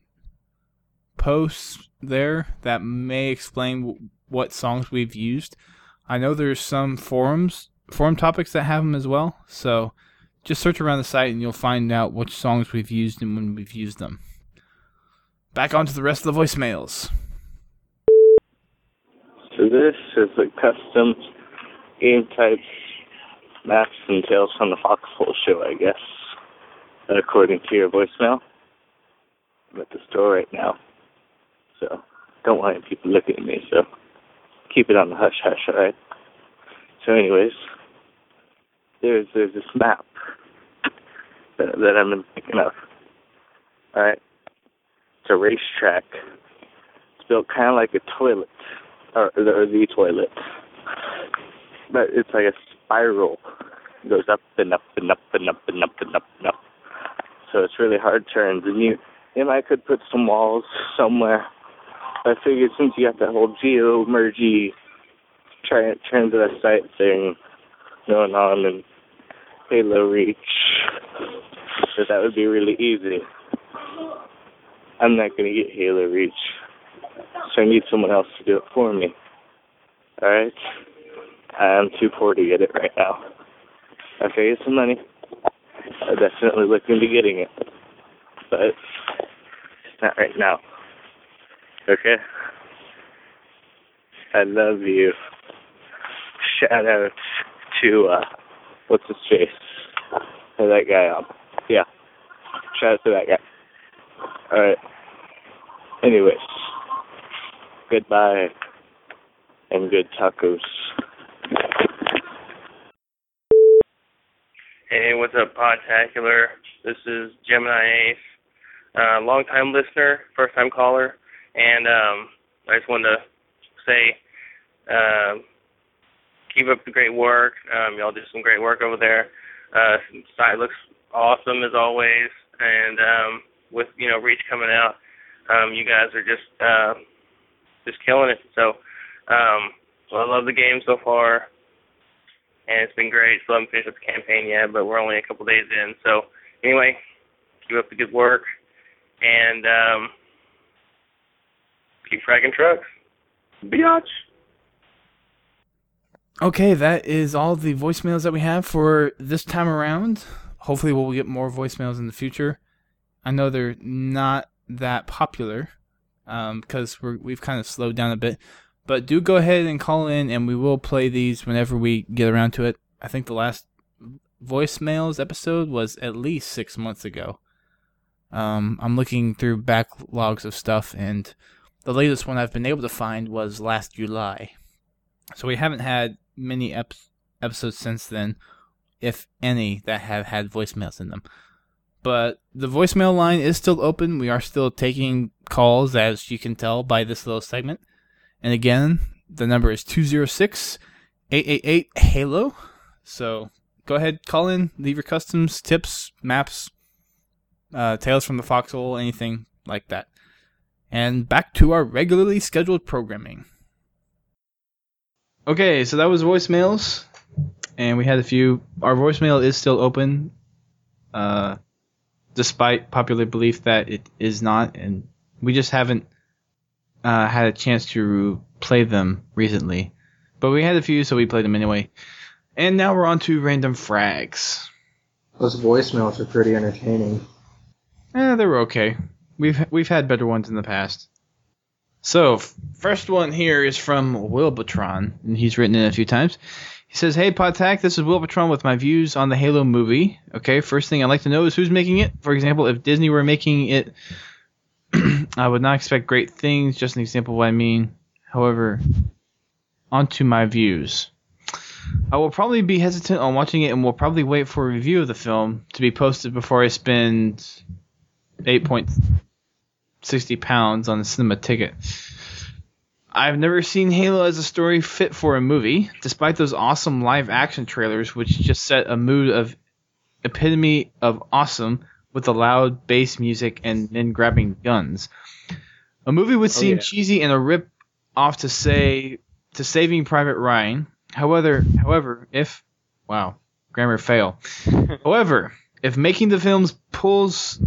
posts there that may explain w- what songs we've used. I know there's some forums, forum topics that have them as well, so just search around the site and you'll find out which songs we've used and when we've used them. Back onto the rest of the voicemails. So this is a custom game type Max and Tales from the Foxhole show, I guess, according to your voicemail. I'm at the store right now, so don't want any people looking at me, so keep it on the hush-hush, alright? So anyways, there's there's this map that, that I've been picking up, alright? It's a racetrack. It's built kind of like a toilet, or, or the toilet, but it's like a spiral. It goes up and up and up and up and up and up and up. So it's really hard turns, and you, and I could put some walls somewhere. I figured since you got that whole geo-mergy tra- transvestite thing going on in Halo Reach, that that would be really easy. I'm not going to get Halo Reach, so I need someone else to do it for me. Alright? I'm too poor to get it right now. If I get some money, I'm definitely looking into getting it. but not right now. Okay? I love you. Shout out to, uh, what's his face? That guy, um, yeah. Shout out to that guy. Alright. Anyways. Goodbye. And good tacos. Hey, what's up, Podtacular? This is Gemini Ace, uh, long-time listener, first-time caller, and um, I just wanted to say, uh, keep up the great work. Um, y'all do some great work over there. Uh, site looks awesome as always, and um, with you know Reach coming out, um, you guys are just uh, just killing it. So, um, well, I love the game so far. And it's been great. Still haven't finished up the campaign yet, but we're only a couple days in. So anyway, keep up the good work, and um, keep fragging trucks. Biatch. Okay, that is all the voicemails that we have for this time around. Hopefully we'll get more voicemails in the future. I know they're not that popular um, because we're, we've kind of slowed down a bit. But do go ahead and call in, and we will play these whenever we get around to it. I think the last voicemails episode was at least six months ago. Um, I'm looking through backlogs of stuff, and the latest one I've been able to find was last July. So we haven't had many ep- episodes since then, if any, that have had voicemails in them. But the voicemail line is still open. We are still taking calls, as you can tell by this little segment. And again, the number is two oh six, eight eight eight, HALO. So go ahead, call in, leave your customs, tips, maps, uh, Tales from the Foxhole, anything like that. And back to our regularly scheduled programming. Okay, so that was voicemails. And we had a few. Our voicemail is still open, uh, despite popular belief that it is not. And we just haven't Uh, had a chance to play them recently. But we had a few, so we played them anyway. And now we're on to random frags. Those voicemails are pretty entertaining. Eh, they were okay. We've we've had better ones in the past. So, f- first one here is from Wilbatron, and he's written in a few times. He says, "Hey, Podtac, this is Wilbatron with my views on the Halo movie. Okay, first thing I'd like to know is who's making it. For example, if Disney were making it, I would not expect great things. Just an example of what I mean. However, onto my views. I will probably be hesitant on watching it and will probably wait for a review of the film to be posted before I spend eight point six zero pounds on a cinema ticket. I've never seen Halo as a story fit for a movie, despite those awesome live-action trailers which just set a mood of epitome of awesome with the loud bass music and men grabbing guns. A movie would seem oh, yeah. cheesy and a rip off to say to Saving Private Ryan. However, however, if wow, grammar fail. However, if making the films pulls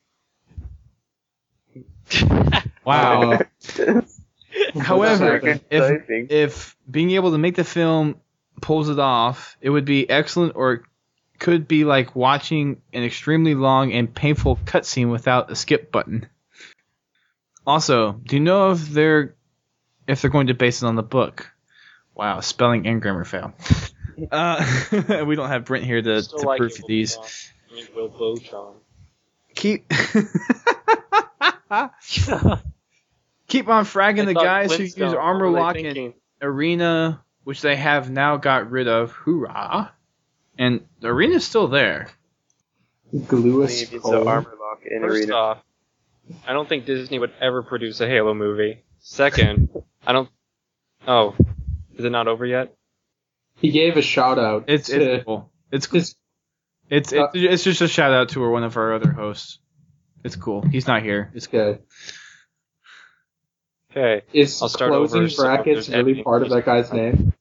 wow. However, if if being able to make the film pulls it off, it would be excellent, or could be like watching an extremely long and painful cutscene without a skip button. Also, do you know if they're if they're going to base it on the book? Wow, spelling and grammar fail. Uh, we don't have Brent here to, to like proof these. I mean, Will Botron. Keep keep on fragging the guys who use Armor Lock and Arena, which they have now got rid of. Hoorah! And the Arena's still there. Gluous so Armor Lock and First Arena. off, I don't think Disney would ever produce a Halo movie. Second, I don't. Oh, is it not over yet? He gave a shout out. It's to, it's cool. It's cool. It's it's, uh, it's it's just a shout out to one of our other hosts. It's cool. He's not here. It's good. Okay. Is I'll start closing over, brackets so really part of that guy's name?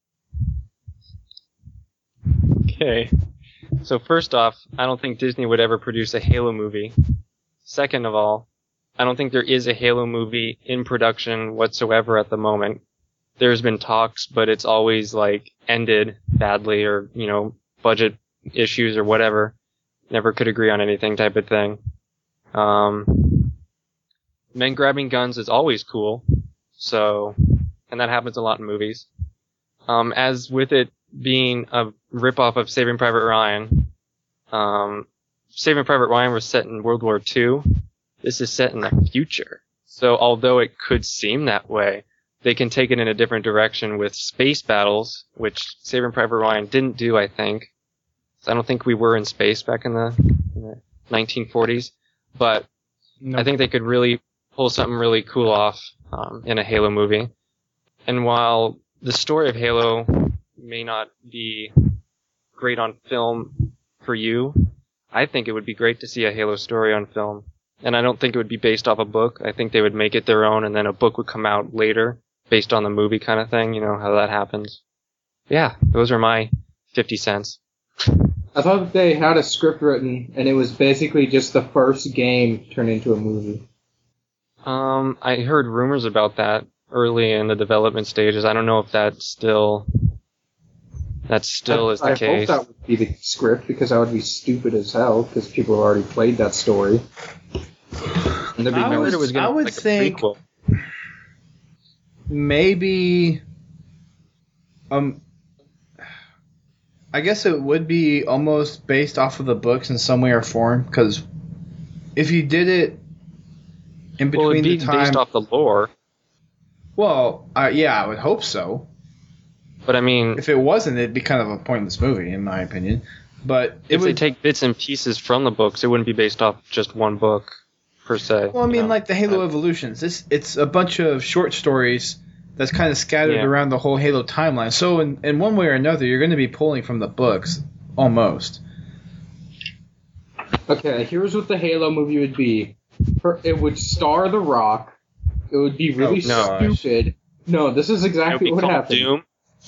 Okay. So first off, I don't think Disney would ever produce a Halo movie. Second of all, I don't think there is a Halo movie in production whatsoever at the moment. There's been talks, but it's always like ended badly, or, you know, budget issues or whatever. Never could agree on anything type of thing. Um, men grabbing guns is always cool. So, and that happens a lot in movies. Um, as with it being a ripoff of Saving Private Ryan, um, Saving Private Ryan was set in World War Two. This is set in the future. So although it could seem that way, they can take it in a different direction with space battles, which Saving Private Ryan didn't do, I think. I don't think we were in space back in the, in the nineteen forties. But nope. I think they could really pull something really cool off um, in a Halo movie. And while the story of Halo may not be great on film for you, I think it would be great to see a Halo story on film. And I don't think it would be based off a book. I think they would make it their own, and then a book would come out later based on the movie kind of thing, you know, how that happens. Yeah, those are my fifty cents. I thought they had a script written, and it was basically just the first game turned into a movie. Um, I heard rumors about that early in the development stages. I don't know if that's still that still I, is the I case. I hope that would be the script, because that would be stupid as hell, because people have already played that story. And there'd be I no would, it was gonna I be would like a think prequel. maybe, um, I guess it would be almost based off of the books in some way or form, because if you did it in between well, it'd be the time, based off the lore. Well, uh, yeah, I would hope so. But I mean, if it wasn't, it'd be kind of a pointless movie, in my opinion. But it if would they take bits and pieces from the books, it wouldn't be based off just one book per se. Well, I mean, you know? like the Halo Uh, Evolutions. It's it's a bunch of short stories that's kind of scattered Yeah. around the whole Halo timeline. So in, in one way or another, you're going to be pulling from the books, almost. Okay, here's what the Halo movie would be. For- It would star The Rock. It would be really Oh, no. stupid. No, this is it would exactly be what called happened. Doom.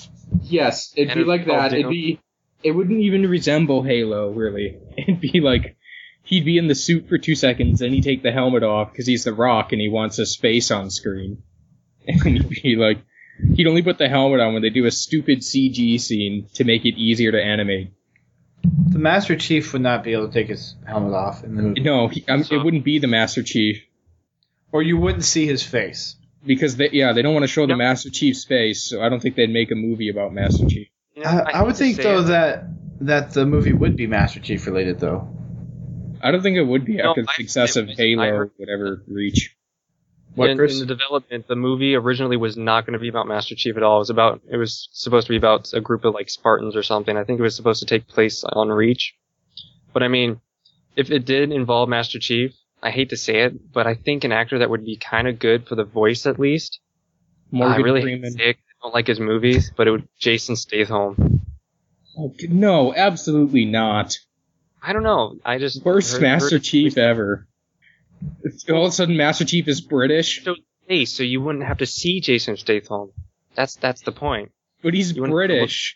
Yes, it'd And be it'd like be called that. It'd Doom. be It wouldn't even resemble Halo, really. It'd be like, he'd be in the suit for two seconds, then he'd take the helmet off because he's The Rock and he wants his face on screen. And he'd be like, he'd only put the helmet on when they do a stupid C G scene to make it easier to animate. The Master Chief would not be able to take his helmet off in the movie. No, he, um, So- it wouldn't be the Master Chief. Or you wouldn't see his face. Because, they, yeah, they don't want to show the No. Master Chief's face, so I don't think they'd make a movie about Master Chief. You know, I, I hate would to think, say though, it. that that the movie would be Master Chief related, though. I don't think it would be No, after the I- success of I Halo, heard- whatever, Reach. What, in, Chris? in the development, the movie originally was not going to be about Master Chief at all. It was about, it was supposed to be about a group of like Spartans or something. I think it was supposed to take place on Reach. But I mean, if it did involve Master Chief, I hate to say it, but I think an actor that would be kind of good for the voice at least. Morgan I really Freeman. hate to say it, I don't like his movies, but it would Jason Statham. Oh, no, absolutely not. I don't know. I just Worst heard- Master heard- Chief ever. All of a sudden, Master Chief is British, So, hey, so you wouldn't have to see Jason Statham. That's that's the point. but he's You wouldn't- British.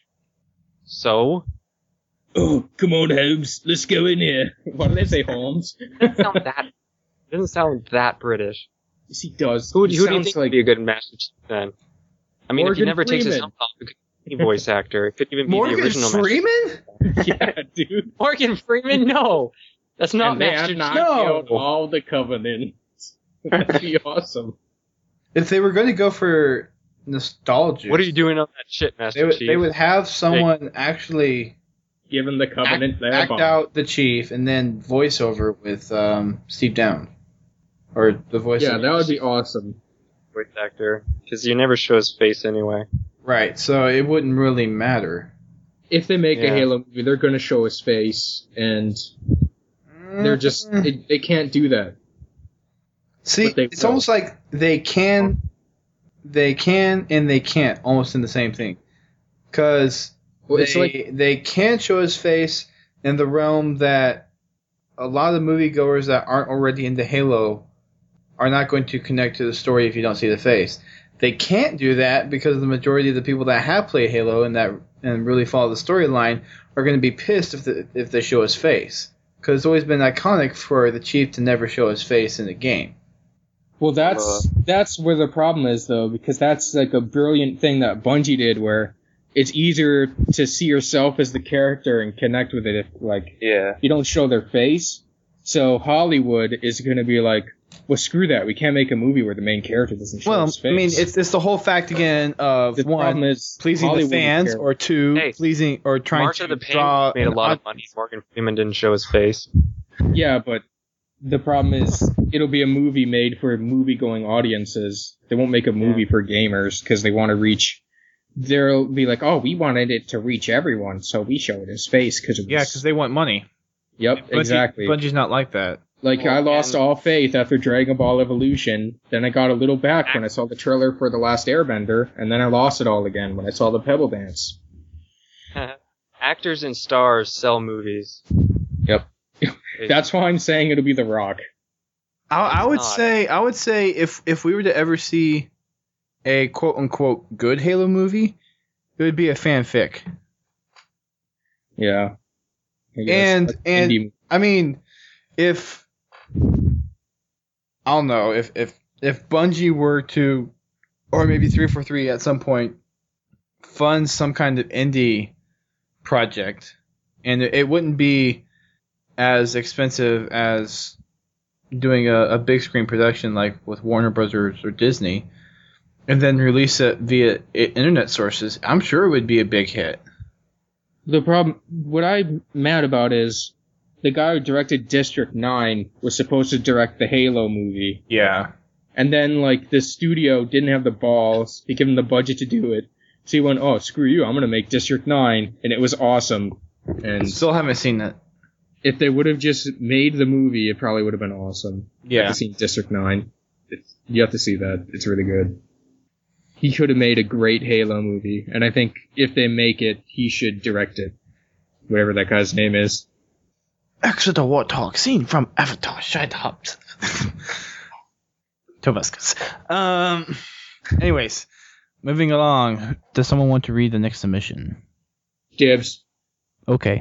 So Oh, come on, Holmes, let's go in here. Why do they say Holmes? it doesn't sound that it doesn't sound that British. Yes, he does. Who, He who do you sounds think like would be a good Master Chief then? I mean, if he Morgan never takes his Freeman. helmet off, it could be any voice actor. It could even be Morgan the original Master Freeman? yeah, dude. Morgan Freeman? No, that's not And they Master had Chief. knocked No. out all the Covenant. That'd be awesome. If they were going to go for nostalgia, What are you doing on that shit, Master They would, Chief? they would have someone actually Given the Covenant act, their act bomb. out the chief and then voice over with um, Steve Down. Or the voice Yeah, of- that would be awesome. voice actor because you never show his face anyway. Right, so it wouldn't really matter. If they make Yeah. a Halo movie, they're going to show his face, and they're just Mm. they, they can't do that. See, but they it's will. almost like they can, they can, and they can't, almost in the same thing. Because Well, they, it's like they can show his face in the realm that a lot of the moviegoers that aren't already into Halo are not going to connect to the story if you don't see the face. They can't do that because the majority of the people that have played Halo and that and really follow the storyline are going to be pissed if the, if they show his face. Because it's always been iconic for the Chief to never show his face in the game. Well, that's that's where the problem is, though, because that's like a brilliant thing that Bungie did, where it's easier to see yourself as the character and connect with it if, like, Yeah. you don't show their face. So Hollywood is going to be like, well, screw that. We can't make a movie where the main character doesn't show Well, his I mean, face. it's it's the whole fact again of The one problem is pleasing Hollywood the fans, care- or two Hey, pleasing or trying Mark to of the draw Penguins made a an lot of audience. money. Morgan Freeman didn't show his face. Yeah, but the problem is it'll be a movie made for movie-going audiences. They won't make a movie for gamers because they want to reach. They'll be like, oh, we wanted it to reach everyone, so we showed his face because Yeah, because they want money. Yep, Bungie, exactly. Bungie's not like that. Like, Well, I lost and- all faith after Dragon Ball Evolution, then I got a little back when I saw the trailer for The Last Airbender, and then I lost it all again when I saw the Pebble Dance. Actors and stars sell movies. Yep. That's why I'm saying it'll be The Rock. I, I would not. say I would say if if we were to ever see a quote unquote good Halo movie, it would be a fanfic. Yeah. I guess. And That's and indie- I mean, if I don't know if if if Bungie were to, or maybe three forty-three at some point, fund some kind of indie project, and it, it wouldn't be as expensive as doing a, a big screen production like with Warner Brothers or Disney, and then release it via i- internet sources, I'm sure it would be a big hit. The problem, what I'm mad about is the guy who directed District nine was supposed to direct the Halo movie. Yeah. And then, like, the studio didn't have the balls to give him the budget to do it. So he went, oh, screw you, I'm going to make District nine. And it was awesome. And Still haven't seen it. if they would have just made the movie, it probably would have been awesome. Yeah. I've seen District nine. It's, you have to see that. It's really good. He could have made a great Halo movie. And I think if they make it, he should direct it. Whatever that guy's name is. Exeter Warthog, scene from Avatar, Scheidhaupt. Tobuscus. Um, anyways, moving along. Does someone want to read the next submission? Gibbs. Okay.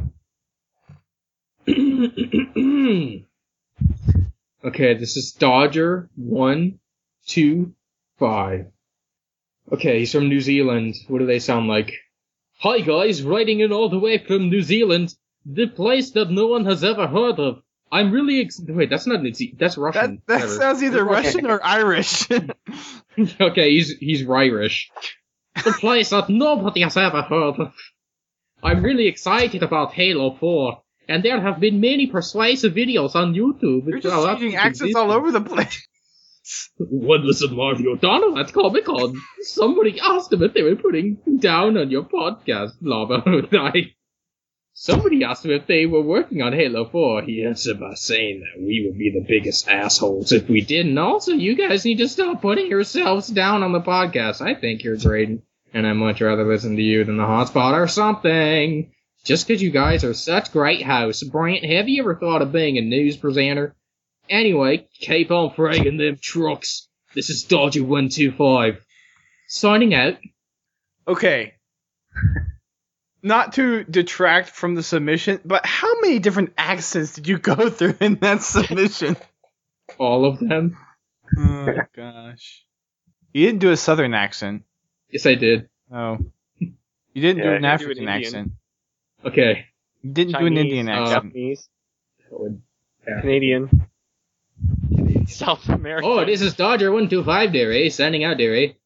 Okay, this is Dodger one two five. Okay, he's from New Zealand. What do they sound like? Hi guys, writing in all the way from New Zealand, the place that no one has ever heard of. I'm really ex- wait, that's not New Zealand. That's Russian. That, that Whatever. sounds either Okay. Russian or Irish. Okay, he's he's Irish. The place that nobody has ever heard of. I'm really excited about Halo four, and there have been many persuasive videos on YouTube. You're which just allow changing people to accents all listen. over the place. What was it, Marty O'Donnell at Comic Con? Somebody asked him if they were putting down on your podcast, blah blah blah. Somebody asked him if they were working on Halo four. He answered by saying that we would be the biggest assholes if we didn't. Also, you guys need to stop putting yourselves down on the podcast. I think you're great, and I'd much rather listen to you than the hotspot or something. Just because you guys are such great hosts. Brant, have you ever thought of being a news presenter? Anyway, keep on fragging them trucks. This is Dodger one two five. Signing out. Okay. Not to detract from the submission, but how many different accents did you go through in that submission? All of them. Oh, gosh. You didn't do a southern accent. Yes, I did. Oh. You didn't do Yeah, an you do an African Indian. accent. Okay. You didn't do an Chinese, Indian uh, accent. Japanese, Yeah. Canadian, South American. Oh, this is Dodger one two five, dearie. Signing out, dearie.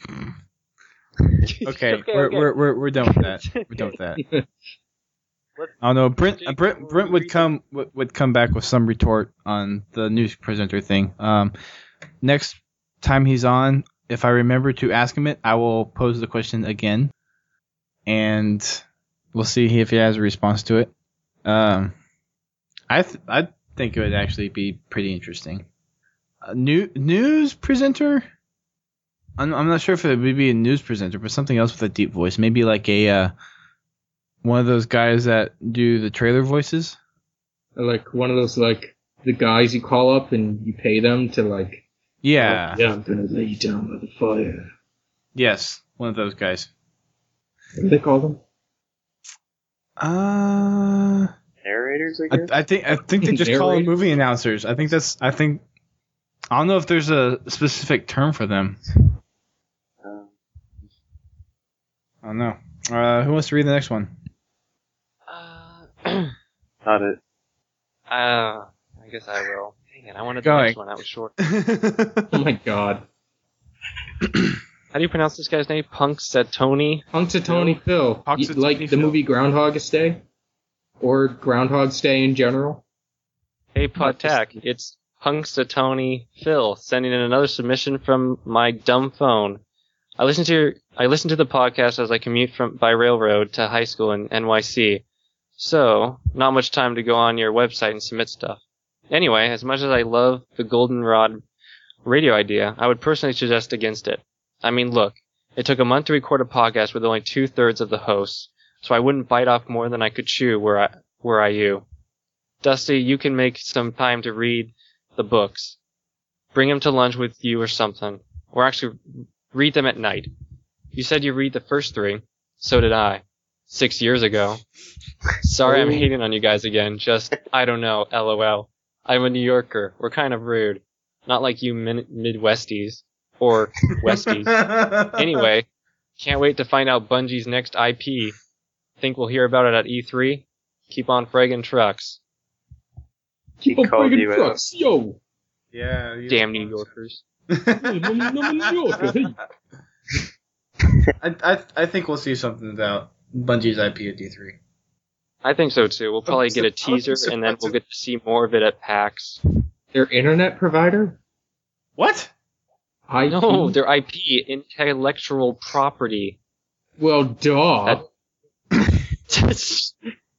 Okay, Okay, we're, okay. We're, we're we're done with that. We're done with that. I don't know. Brent uh, Brent Brent would come would, would come back with some retort on the news presenter thing. Um, next time he's on, if I remember to ask him it, I will pose the question again, and we'll see if he has a response to it. Um, I th- I think it would actually be pretty interesting. A new news presenter. I'm I'm not sure if it would be a news presenter, but something else with a deep voice. Maybe like a uh, one of those guys that do the trailer voices. Like one of those, like, the guys you call up and you pay them to, like, Yeah. oh, yeah, I'm gonna lay you down by the fire. Yes, one of those guys. What do they call them? Uh, Narrators, I I, guess. I think I think they just call them movie announcers. I think that's I think I don't know if there's a specific term for them. Uh, I don't know. Uh, who wants to read the next one? Uh, not it. uh, I I guess I will. Dang it, I wanted Going. the next one. That was short. Oh my god. How do you pronounce this guy's name? Punxsutawney? Punxsutawney Phil. Y- Punxsutawney like the Phil. movie Groundhog's Day? Or Groundhog's Day in general? Hey, Podtac, it's Punxsutawney Phil sending in another submission from my dumb phone. I listen to your, I listen to the podcast as I commute from by railroad to high school in N Y C. So, not much time to go on your website and submit stuff. Anyway, as much as I love the goldenrod radio idea, I would personally suggest against it. I mean, look, it took a month to record a podcast with only two-thirds of the hosts, so I wouldn't bite off more than I could chew were I, were I you. Dusty, you can make some time to read the books. Bring them to lunch with you or something. Or actually, read them at night. You said you read the first three. So did I. Six years ago. Sorry I'm hating on you guys again. Just, I don't know, lol. I'm a New Yorker. We're kind of rude. Not like you min- Midwesties. Or Westies. Anyway, can't wait to find out Bungie's next I P. Think we'll hear about it at E three? Keep on fragging trucks. Keep He on called friggin' you out. trucks, yo! Yeah. you- Damn New Yorkers. Hey, I'm a- I'm a New Yorker, hey. I, I I think we'll see something about Bungie's I P at D three. I think so too. We'll probably get a I would be teaser and then surprised we'll if- get to see more of it at PAX. Their internet provider? What? I P? No, their I P, intellectual property. Well, duh. That's-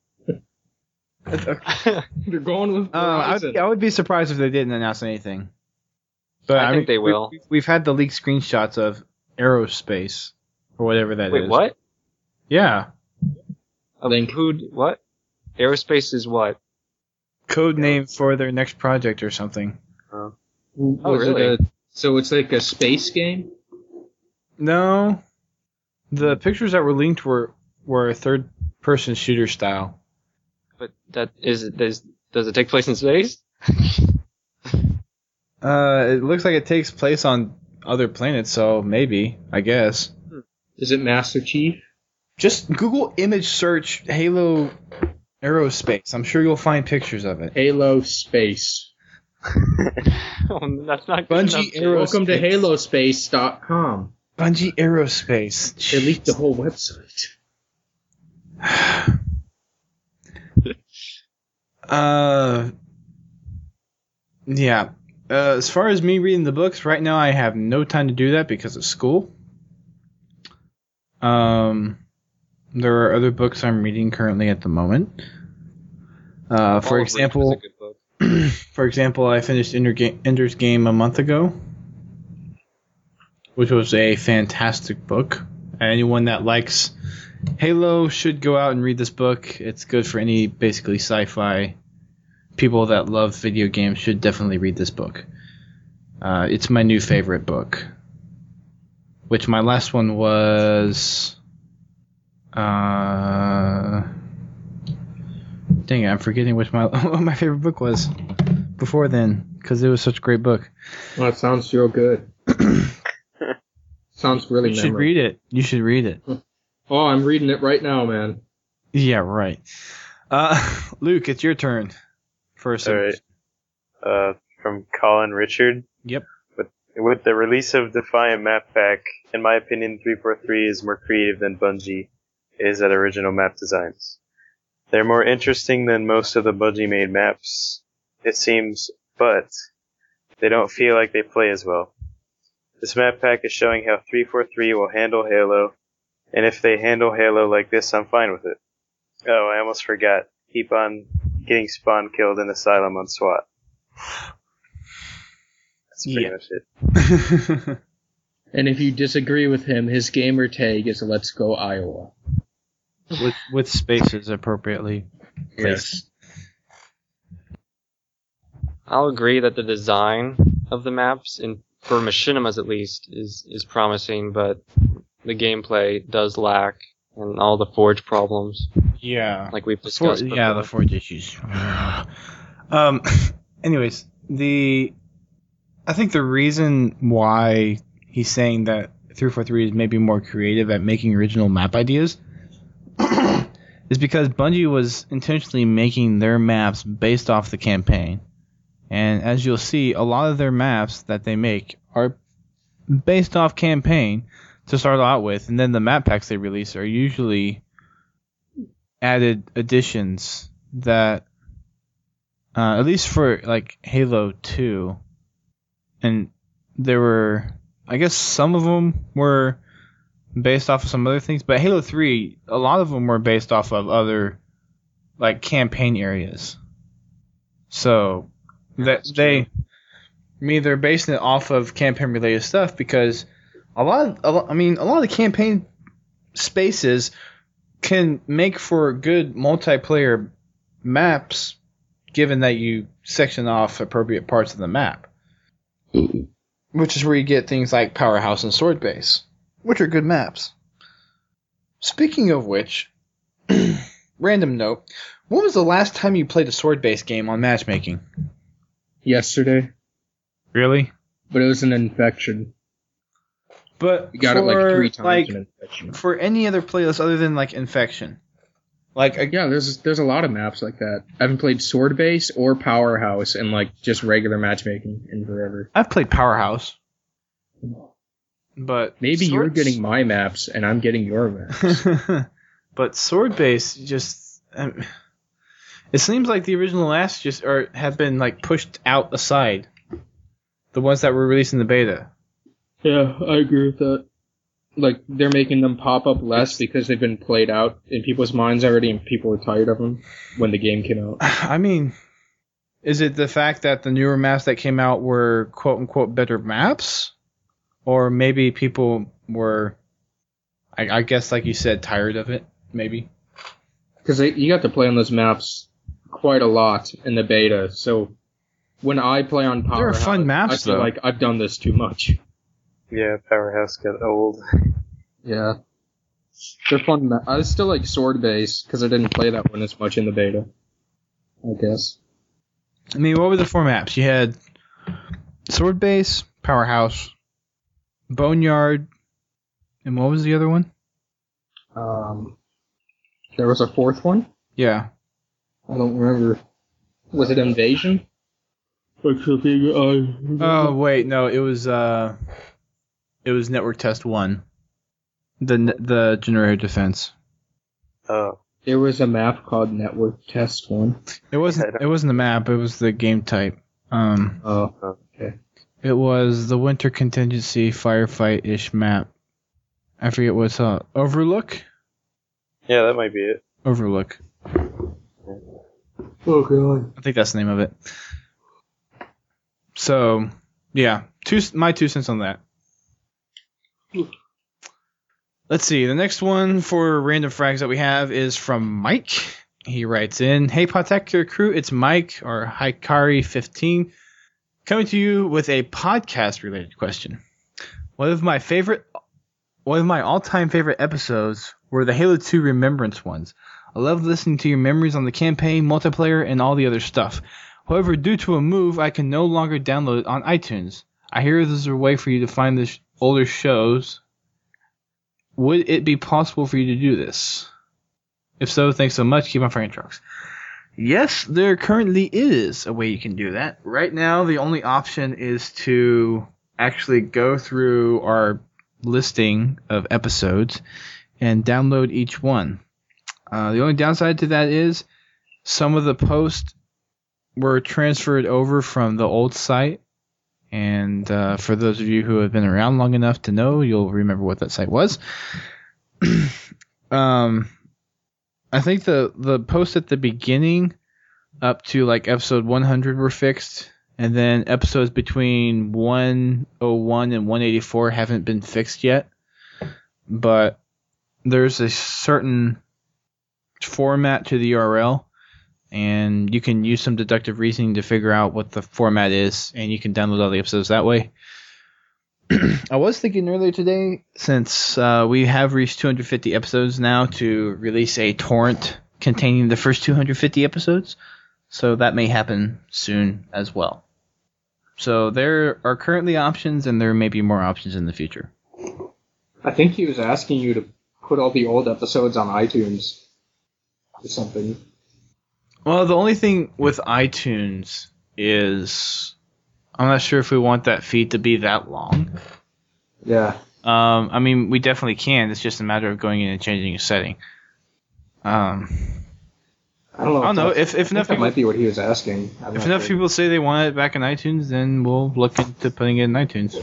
They're going with Uh, I, Verizon. would, I would be surprised if they didn't announce anything. But I think mean, they we- will. we- We've had the leaked screenshots of aerospace or whatever that is. Wait, what? Yeah, Of who? What? Aerospace is what? code name for their next project or something. Oh, Was really? it a, so it's like a space game? No, the pictures that were linked were were third-person shooter style. But that is, is does it take place in space? Uh, it looks like it takes place on other planets, so maybe, I guess. Is it Master Chief? Just Google image search Halo Aerospace. I'm sure you'll find pictures of it. Halo Space. Oh, that's not good Bungie enough, too. Aerospace. Welcome to Halo Space dot com. Bungie Aerospace. They leaked the whole website. uh, yeah. Uh, as far as me reading the books, right now I have no time to do that because of school. Um, there are other books I'm reading currently at the moment. Uh, for All of Reach was example, a good book. for example, I finished Ender Ga- Ender's Game a month ago, which was a fantastic book. Anyone that likes Halo should go out and read this book. It's good for any basically sci-fi people that love video games should definitely read this book. Uh, it's my new favorite book. Which my last one was... Uh, dang it, I'm forgetting which my what my favorite book was before then, because it was such a great book. Well, it sounds real good. Sounds really You should memorable. read it. You should read it. Oh, I'm reading it right now, man. Yeah, right. Uh, Luke, it's your turn. First. All right. Uh, from Colin Richard. Yep. With, with the release of Defiant Map Pack, in my opinion, three forty-three is more creative than Bungie is at original map designs. They're more interesting than most of the Bungie-made maps, it seems, but they don't feel like they play as well. This map pack is showing how three forty-three will handle Halo, and if they handle Halo like this, I'm fine with it. Oh, I almost forgot. Keep on getting spawn killed in Asylum on SWAT. That's pretty Yeah. much it. And if you disagree with him, his gamer tag is Let's Go Iowa. with with spaces appropriately placed. I'll agree that the design of the maps, in, for machinimas at least, is, is promising, but the gameplay does lack, and all the forge problems, Yeah. like we've For, discussed yeah, the before. forge issues. um. Anyways, the I think the reason why he's saying that three forty-three is maybe more creative at making original map ideas is because Bungie was intentionally making their maps based off the campaign. And as you'll see, a lot of their maps that they make are based off campaign to start out with, and then the map packs they release are usually added additions that, uh, at least for like Halo two, and there were, I guess some of them were based off of some other things, but Halo three, a lot of them were based off of other like campaign areas. So that they, I mean, they're basing it off of campaign related stuff because a lot of, a lot, I mean, a lot of the campaign spaces can make for good multiplayer maps, given that you section off appropriate parts of the map, which is where you get things like Powerhouse and Sword Base, which are good maps. Speaking of which, random note, when was the last time you played a Sword Base game on matchmaking? Yesterday. Really? But it was an infection. But you got for, it like three times like, an infection. For any other playlist other than like Infection. Like a, yeah, there's there's a lot of maps like that. I haven't played Sword Base or Powerhouse and like just regular matchmaking in forever. I've played Powerhouse. But maybe Sword... you're getting my maps and I'm getting your maps. But Sword Base just um, it seems like the original maps just are have been like pushed out aside. The ones that were released in the beta. Yeah, I agree with that. Like, they're making them pop up less because they've been played out in people's minds already and people are tired of them when the game came out. I mean, is it the fact that the newer maps that came out were quote-unquote better maps? Or maybe people were, I, I guess like you said, tired of it, maybe? Because you got to play on those maps quite a lot in the beta, so when I play on Powerhouse, they're fun maps, I feel though. like I've done this too much. Yeah, Powerhouse got old. Yeah. They're fun. Ma- I still like Sword Base, because I didn't play that one as much in the beta, I guess. I mean, what were the four maps? You had Sword Base, Powerhouse, Boneyard, and what was the other one? Um, there was a fourth one? Yeah. I don't remember. Was it Invasion? Oh, wait, no, it was, uh... It was Network Test one. The the generator defense. Oh. There was a map called Network Test one. It wasn't it wasn't the map, it was the game type. Um Oh, okay. It was the Winter Contingency Firefight-ish map. I forget what's uh Overlook? Yeah, that might be it. Overlook. Oh god. I think that's the name of it. So, yeah, two my two cents on that. Let's see. The next one for random frags that we have is from Mike. He writes in, "Hey, Podtacular crew, it's Mike, or Hikari fifteen, coming to you with a podcast-related question. One of my favorite, one of my all-time favorite episodes were the Halo two Remembrance ones. I love listening to your memories on the campaign, multiplayer, and all the other stuff. However, due to a move, I can no longer download it on iTunes. I hear there's a way for you to find the sh- older shows. Would it be possible for you to do this? If so, thanks so much. Keep on firing trucks." Yes, there currently is a way you can do that. Right now, the only option is to actually go through our listing of episodes and download each one. Uh, the only downside to that is some of the posts were transferred over from the old site. And uh, for those of you who have been around long enough to know, you'll remember what that site was. um, I think the, the posts at the beginning up to like episode one hundred were fixed. And then episodes between one oh one and one eighty-four haven't been fixed yet. But there's a certain format to the U R L. And you can use some deductive reasoning to figure out what the format is, and you can download all the episodes that way. I was thinking earlier today, since uh, we have reached two hundred fifty episodes now, to release a torrent containing the first two hundred fifty episodes. So that may happen soon as well. So there are currently options, and there may be more options in the future. I think he was asking you to put all the old episodes on iTunes or something. Well, the only thing with iTunes is I'm not sure if we want that feed to be that long. Yeah. Um, I mean, we definitely can. It's just a matter of going in and changing a setting. Um, I don't know. I don't know if, if if I enough think that people, might be what he was asking. I'm if not enough sure. people say they want it back in iTunes, then we'll look into putting it in iTunes.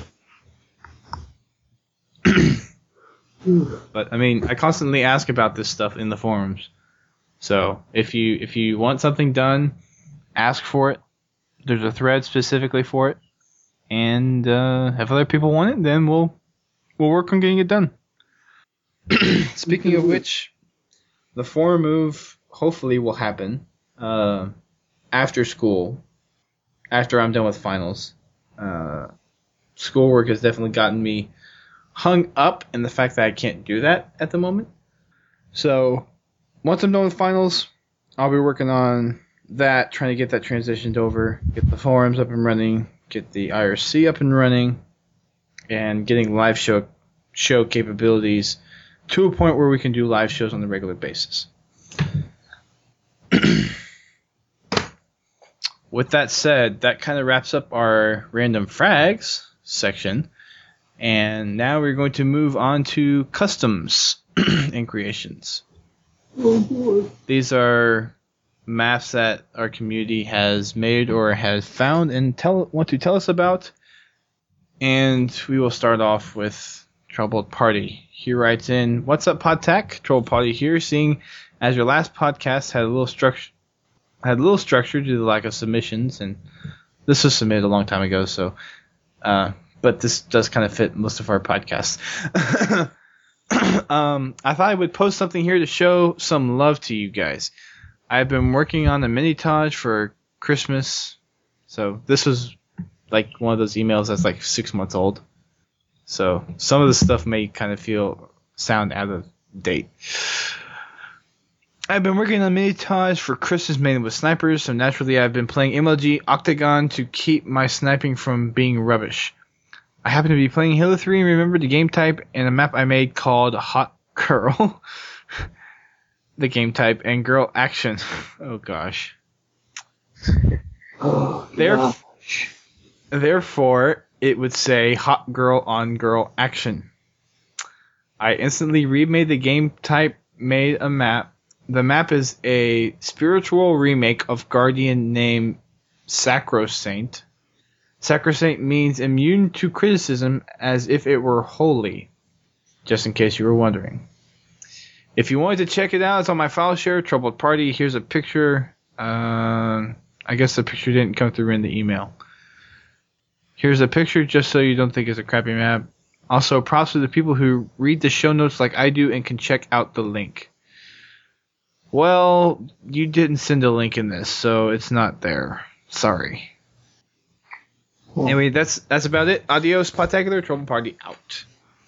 But I mean, I constantly ask about this stuff in the forums. So if you if you want something done, ask for it. There's a thread specifically for it, and uh, if other people want it, then we'll we'll work on getting it done. Speaking of which, the forum move hopefully will happen uh, after school, after I'm done with finals. Uh, schoolwork has definitely gotten me hung up in the fact that I can't do that at the moment. So once I'm done with finals, I'll be working on that, trying to get that transitioned over, get the forums up and running, get the I R C up and running, and getting live show show capabilities to a point where we can do live shows on a regular basis. With that said, that kind of wraps up our random frags section. And now we're going to move on to customs and creations. Oh, boy. These are maps that our community has made or has found and tell want to tell us about. And we will start off with Troubled Party. He writes in, "What's up, Podtac? Troubled Party here. Seeing as your last podcast had a little structure, had a little structure due to the lack of submissions, and this was submitted a long time ago, so." Uh, But this does kind of fit most of our podcasts. um, I thought I would post something here to show some love to you guys. I've been working on a mini-tage for Christmas. So this was like one of those emails that's like six months old. So some of the stuff may kind of feel sound out of date. I've been working on mini-tage for Christmas mainly with snipers. So naturally I've been playing M L G Octagon to keep my sniping from being rubbish. I happen to be playing Halo three and remembered the game type and a map I made called Hot Girl. The game type and girl action. Oh gosh. Oh, Theref- Therefore, it would say Hot Girl on Girl action. I instantly remade the game type, made a map. The map is a spiritual remake of Guardian named Sacrosaint. Sacrosaint means immune to criticism as if it were holy, just in case you were wondering. If you wanted to check it out, it's on my file share, Troubled Party. Here's a picture. Uh, I guess the picture didn't come through in the email. Here's a picture just so you don't think it's a crappy map. Also, props to the people who read the show notes like I do and can check out the link. Well, you didn't send a link in this, so it's not there. Sorry. Anyway, that's that's about it. Adios, Podtacular. Trouble Party out.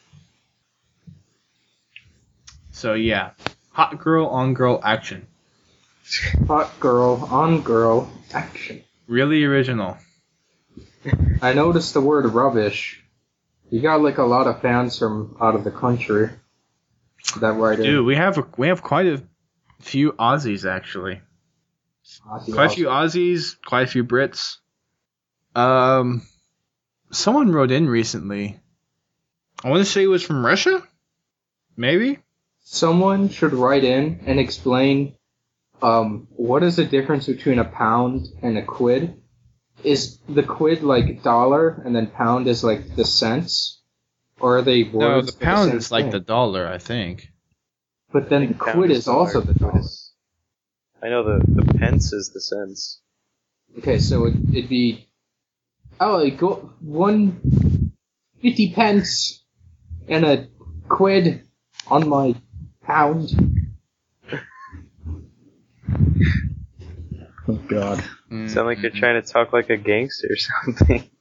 So yeah, hot girl on girl action. Hot girl on girl action. Really original. I noticed the word rubbish. You got like a lot of fans from out of the country that write in. Dude, we have a, we have quite a few Aussies actually. Aussie, Quite a few Aussies, quite a few Brits. Um, someone wrote in recently. I want to say it was from Russia? Maybe? Someone should write in and explain um, what is the difference between a pound and a quid? Is the quid like dollar and then pound is like the cents? Or are they words? No, the for pound same is like thing? the dollar, I think. But then the Pound quid is dollar, also the quid dollar. is- I know the, the pence is the cents. Okay, so it, it'd be oh, like go one fifty pence and a quid on my pound. Oh god. Sound like you're trying to talk like a gangster or something.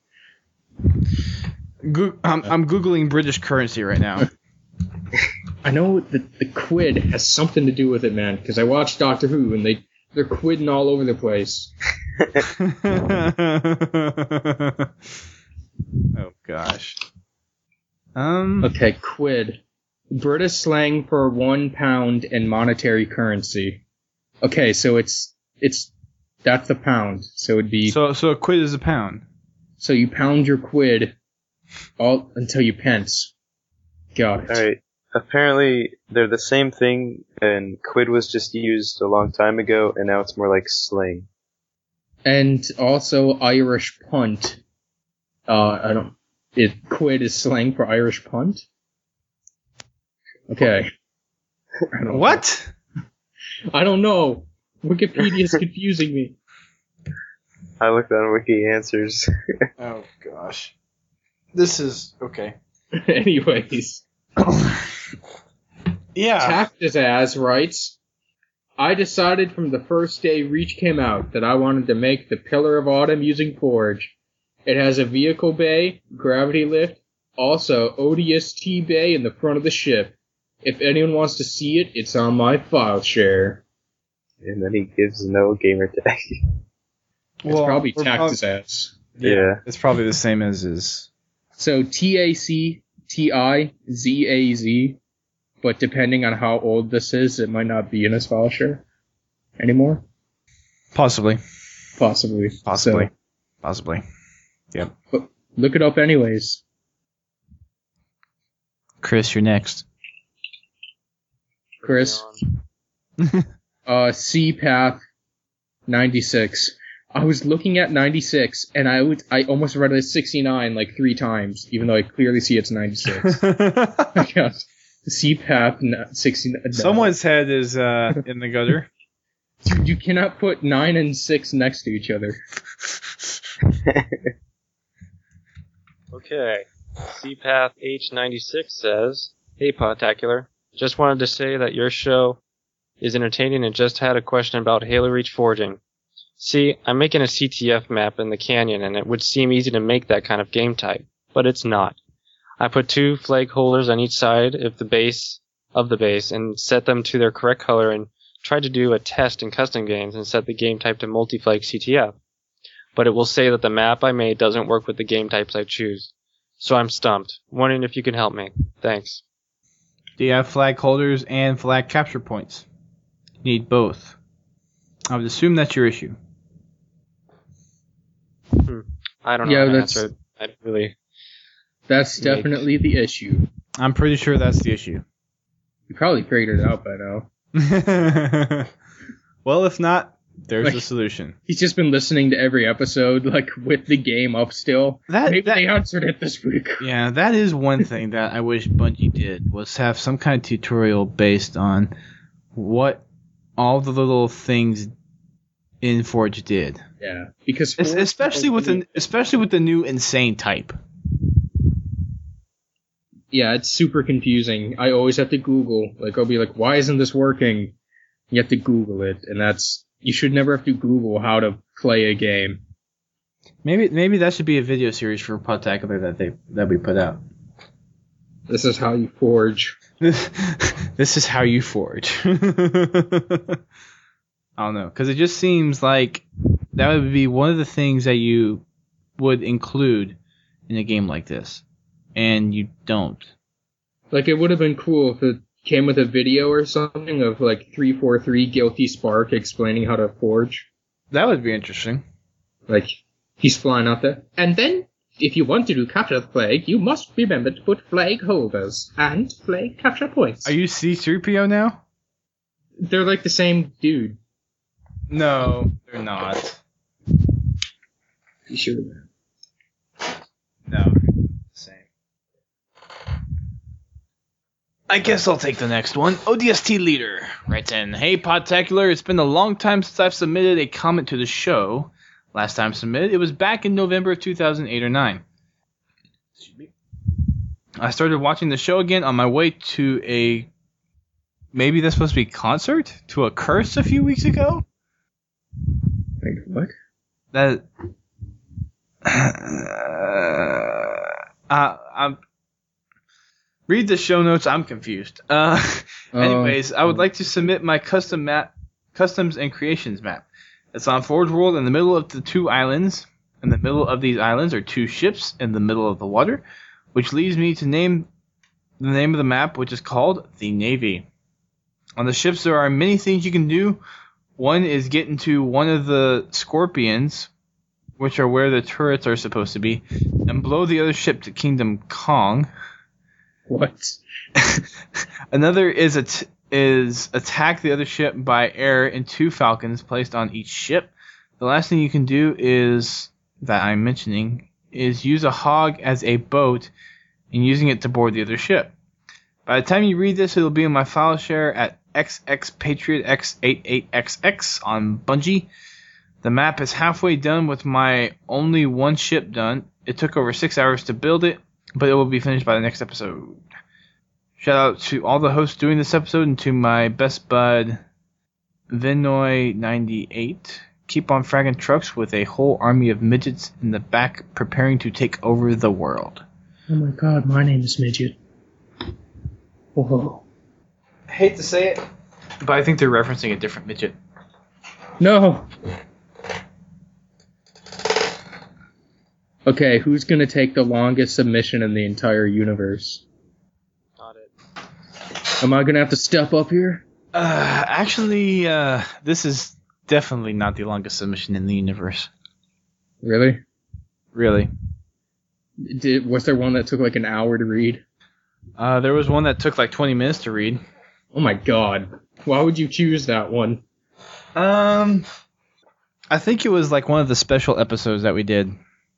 Go- I'm, I'm googling British currency right now. I know that the quid has something to do with it, man, because I watched Doctor Who and they, they're quidding all over the place. Oh gosh. Um. Okay, quid. British slang for one pound and monetary currency. Okay, so it's it's That's the pound. So it'd be So so a quid is a pound. so you pound your quid all until you pence. Got it. Alright. Apparently, they're the same thing, and quid was just used a long time ago, and now it's more like slang. And also Irish punt. Uh, I don't. It quid is slang for Irish punt. Okay. I don't What? know. I don't know. Wikipedia's confusing me. I looked on Wiki Answers. Oh gosh. This is okay. Anyways. Yeah. Tactizaz writes, I decided from the first day Reach came out that I wanted to make the Pillar of Autumn using Forge. It has a vehicle bay, gravity lift, also O D S T bay in the front of the ship. If anyone wants to see it, it's on my file share. And then he gives no gamer tag. It's Well, probably we're prob- Tactizaz. Yeah. It's probably the same as is. So T A C T I Z A Z, but depending on how old this is, it might not be in his file share anymore. Possibly. Possibly. Possibly. So, Possibly. Yep. but look it up anyways. Chris, you're next. Chris. uh, C Path ninety-six. I was looking at ninety-six, and I would I almost read it as sixty-nine like three times, even though I clearly see it's ninety-six. C Path sixty-nine. Someone's head is uh, in the gutter. Dude, you cannot put nine and six next to each other. Okay. C Path H ninety-six says, Hey Podtacular, just wanted to say that your show is entertaining and just had a question about Halo Reach forging. See, I'm making a C T F map in the canyon and it would seem easy to make that kind of game type, but it's not. I put two flag holders on each side of the base of the base and set them to their correct color and tried to do a test in custom games and set the game type to multi-flag C T F. But it will say that the map I made doesn't work with the game types I choose. So I'm stumped. Wondering if you can help me. Thanks. Do you have flag holders and flag capture points? You need both. I would assume that's your issue. Hmm. I don't know Yeah, how to that's- answer it. I really... That's Make- definitely the issue. I'm pretty sure that's the issue. You probably figured it out by now. Well, if not, there's Like- the solution. He's just been listening to every episode, like, with the game up still. That, Maybe that they answered it this week. Yeah, that is one thing that I wish Bungie did, was have some kind of tutorial based on what all the little things in Forge did. Yeah, because Es- Forge especially with only- the especially with the new insane type. Yeah, it's super confusing. I always have to Google. Like, I'll be like, why isn't this working? You have to Google it, and that's... You should never have to Google how to play a game. Maybe maybe that should be a video series for Podtacular that they that we put out. This is how you forge. This is how you forge. I don't know, because it just seems like that would be one of the things that you would include in a game like this, and you don't. Like, it would have been cool if it came with a video or something of, like, three forty-three Guilty Spark explaining how to forge. That would be interesting. Like, he's flying out there. And then, if you want to do capture the flag, you must remember to put flag holders and flag capture points. Are you C three P O now? They're like the same dude. No, they're not. You sure? No, same. I guess I'll take the next one. O D S T Leader writes in, Hey Podtacular, it's been a long time since I've submitted a comment to the show. Last time submitted, it was back in November of two thousand eight or nine. I started watching the show again on my way to a... Maybe that's supposed to be concert? To a curse a few weeks ago? Wait, what? That... uh, I'm... Read the show notes. I'm confused. Uh, Oh. anyways, I would like to submit my custom map, customs and creations map. It's on Forge World in the middle of the two islands. In the middle of these islands are two ships in the middle of the water, which leads me to name the name of the map, which is called the Navy. On the ships, there are many things you can do One is get into one of the Scorpions, which are where the turrets are supposed to be, and blow the other ship to Kingdom Kong. What? Another is a t- is attack the other ship by air in two Falcons placed on each ship. The last thing you can do is, that I'm mentioning, is use a hog as a boat and using it to board the other ship. By the time you read this, it'll be in my file share at X X Patriot X eighty-eight X X on Bungie. The map is halfway done with my only one ship done. It took over six hours to build it, but it will be finished by the next episode. Shout out to all the hosts doing this episode and to my best bud, Vinoy ninety-eight. Keep on fragging trucks with a whole army of midgets in the back preparing to take over the world. Oh my god, my name is Midget. Whoa. I hate to say it, but I think they're referencing a different midget. No! Okay, who's gonna take the longest submission in the entire universe? Not it. Am I gonna have to step up here? Uh, actually, uh, this is definitely not the longest submission in the universe. Really? Really. Did, was there one that took like an hour to read? Uh, there was one that took like twenty minutes to read. Oh my god. Why would you choose that one? Um, I think it was like one of the special episodes that we did.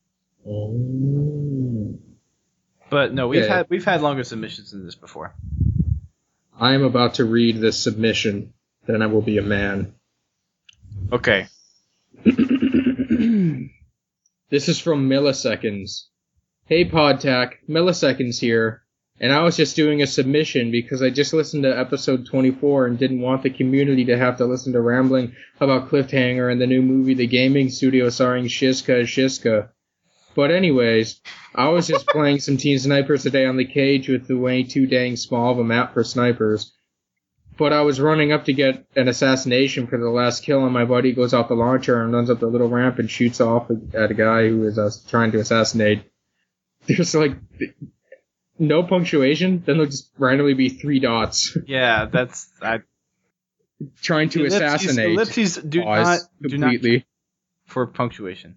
Oh. But no, we've Okay. had we've had longer submissions than this before. I am about to read this submission. Then I will be a man. Okay. This is from Milliseconds. Hey Podtac, Milliseconds here. And I was just doing a submission because I just listened to episode twenty-four and didn't want the community to have to listen to rambling about Cliffhanger and the new movie The Gaming Studio starring Shiska Shiska. But anyways, I was just playing some Teen Snipers today on the cage with the way too dang small of a map for snipers. But I was running up to get an assassination for the last kill, and my buddy goes off the launcher and runs up the little ramp and shoots off at a guy who is uh, trying to assassinate. There's like no punctuation, then there'll just randomly be three dots. Yeah, that's I. Trying to Ellipses, assassinate. ellipses do Pause not do not completely. for punctuation.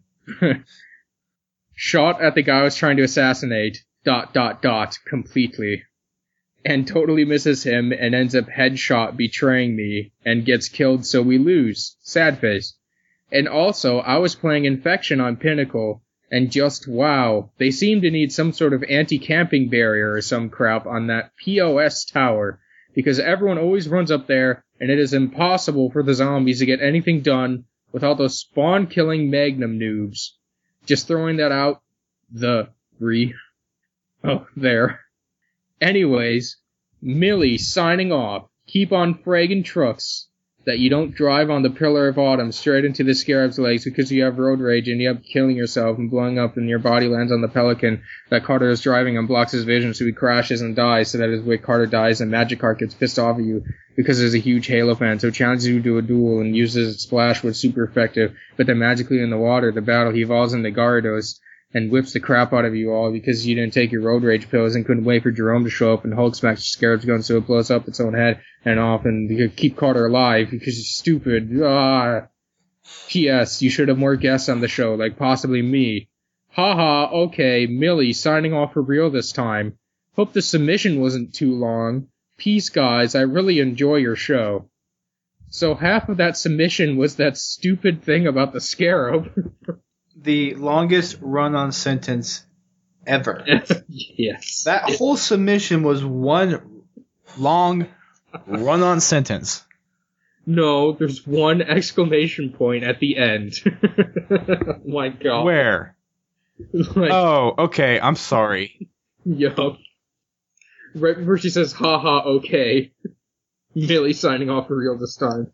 Shot at the guy I was trying to assassinate. Dot dot dot completely. And totally misses him and ends up headshot betraying me and gets killed, so we lose. Sad face. And also, I was playing Infection on Pinnacle, and just wow, they seem to need some sort of anti-camping barrier or some crap on that P O S tower, because everyone always runs up there, and it is impossible for the zombies to get anything done without those spawn-killing Magnum noobs. Just throwing that out. The re. Oh, there. Anyways, Millie signing off. Keep on fragging trucks that you don't drive on the Pillar of Autumn straight into the Scarab's legs because you have road rage and you have killing yourself and blowing up and your body lands on the Pelican that Carter is driving and blocks his vision, so he crashes and dies, so that is where Carter dies and Magikarp gets pissed off at you because there's a huge Halo fan, so challenges you to a duel and uses Splash Wood super effective, but then magically in the water, the battle, he evolves into Gyarados and whips the crap out of you all because you didn't take your road rage pills and couldn't wait for Jerome to show up and Hulk smacks Scarab's gun so it blows up its own head and off, and you keep Carter alive because you're stupid. Ah. P S. You should have more guests on the show, like possibly me. Haha, okay, Millie signing off for real this time. Hope the submission wasn't too long. Peace, guys, I really enjoy your show. So half of that submission was that stupid thing about the Scarab. The longest run-on sentence ever. Yes. That whole submission was one long run-on sentence. No, there's one exclamation point at the end. Oh my god. Where? Like, Oh, okay, I'm sorry. yup. Right before she says, haha, okay. Millie signing off for real this time.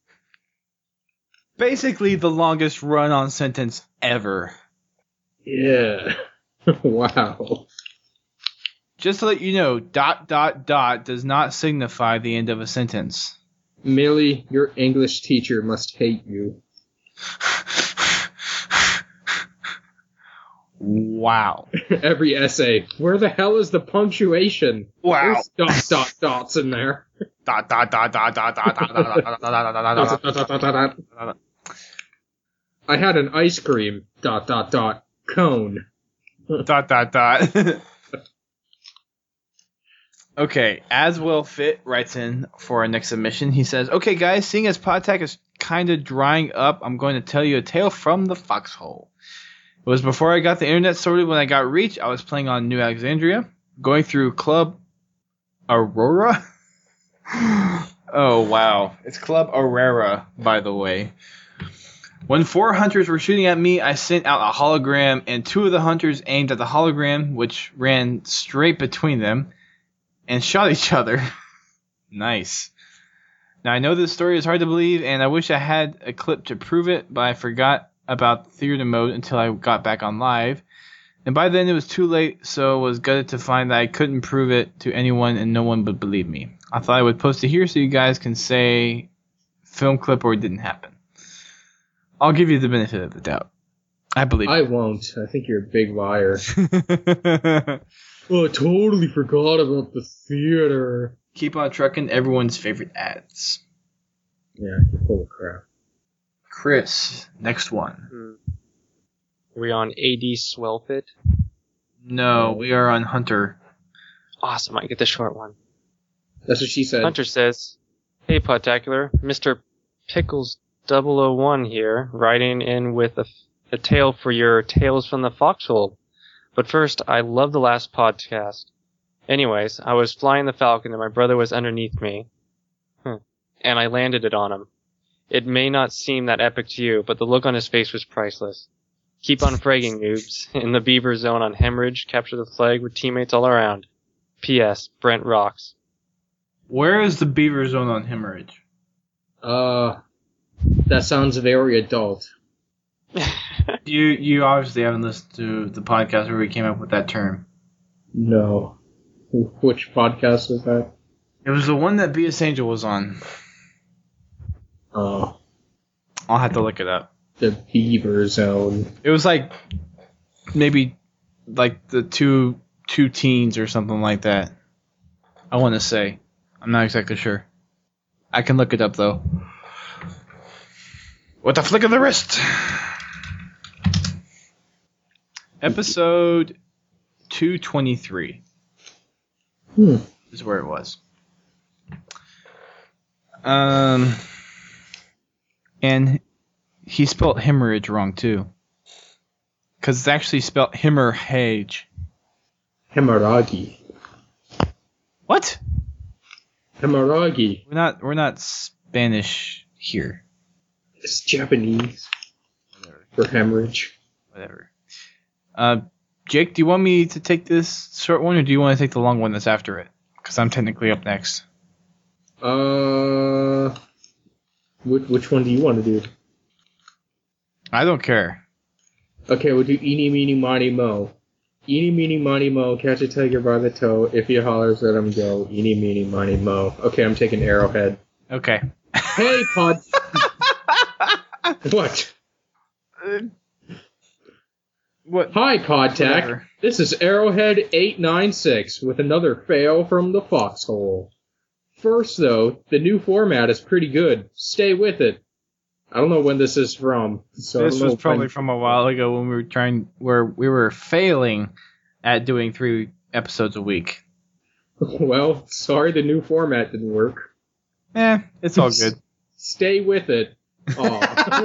Basically the longest run-on sentence ever. Yeah. Wow. Just to let you know, dot, dot, dot does not signify the end of a sentence. Millie, your English teacher must hate you. Wow. Every essay. Where the hell is the punctuation? Wow. There's dot, dot, dots in there. Dot dot dot dot dot dot dot dot dot dot dot dot dot. I had an ice cream. Dot dot dot cone. Dot dot dot. Okay, as will fit writes in for our next submission. He says, "Okay, guys, seeing as Podtac is kind of drying up, I'm going to tell you a tale from the foxhole. It was before I got the internet sorted. When I got Reach, I was playing on New Alexandria, going through Club Aurora." Oh, wow. It's Club Aurora, by the way. When four hunters were shooting at me, I sent out a hologram, and two of the hunters aimed at the hologram, which ran straight between them, and shot each other. Nice. Now, I know this story is hard to believe, and I wish I had a clip to prove it, but I forgot about theater mode until I got back on live. And by then, it was too late, so I was gutted to find that I couldn't prove it to anyone, and no one would believe me. I thought I would post it here so you guys can say film clip or it didn't happen. I'll give you the benefit of the doubt. I believe I you. won't. I think you're a big liar. Oh, I totally forgot about the theater. Keep on trucking everyone's favorite ads. Yeah, you're full of crap. Chris, next one. Hmm. Are we on A D Swellfit? No, we are on Hunter. Awesome, I get the short one. That's what she said. Hunter says, "Hey, Podtacular, Mister Pickles double oh one here, writing in with a, a tale for your Tales from the Foxhole. But first, I love the last podcast. Anyways, I was flying the Falcon and my brother was underneath me. Huh. And I landed it on him. It may not seem that epic to you, but the look on his face was priceless. Keep on fragging, noobs. In the Beaver Zone on Hemorrhage, capture the flag with teammates all around. P S. Brent rocks." Where is the Beaver Zone on Hemorrhage? Uh, that sounds very adult. You you obviously haven't listened to the podcast where we came up with that term. No. Which podcast was that? It was the one that B S Angel was on. Oh. I'll have to look it up. The Beaver Zone. It was like maybe like the two two teens or something like that. I want to say. I'm not exactly sure. I can look it up though. With a flick of the wrist. Episode two twenty-three. Hmm. Is where it was. Um, and he spelled hemorrhage wrong too. Because it's actually spelled hemorrhage. Hemorrhagi. What? Hemorrhagi. We're not. We're not Spanish here. It's Japanese. Whatever. For hemorrhage. Whatever. Uh, Jake, do you want me to take this short one, or do you want to take the long one that's after it? Because I'm technically up next. Uh, which which one do you want to do? I don't care. Okay, we'll do Eeny, Meeny, Miny, Mo. Eeny, Meeny, Miny, Mo, catch a tiger by the toe. If he hollers, let him go. Eeny, Meeny, Miny, Mo. Okay, I'm taking Arrowhead. Okay. Hey, Pod... What? Uh, what? Hi, Podtac. Whatever. This is Arrowhead eight nine six with another fail from the Foxhole. First, though, the new format is pretty good. Stay with it. I don't know when this is from. So This I don't was know probably when... from a while ago when we were trying, where we were failing at doing three episodes a week. Well, sorry the new format didn't work. Eh, it's all good. Stay with it. Aw.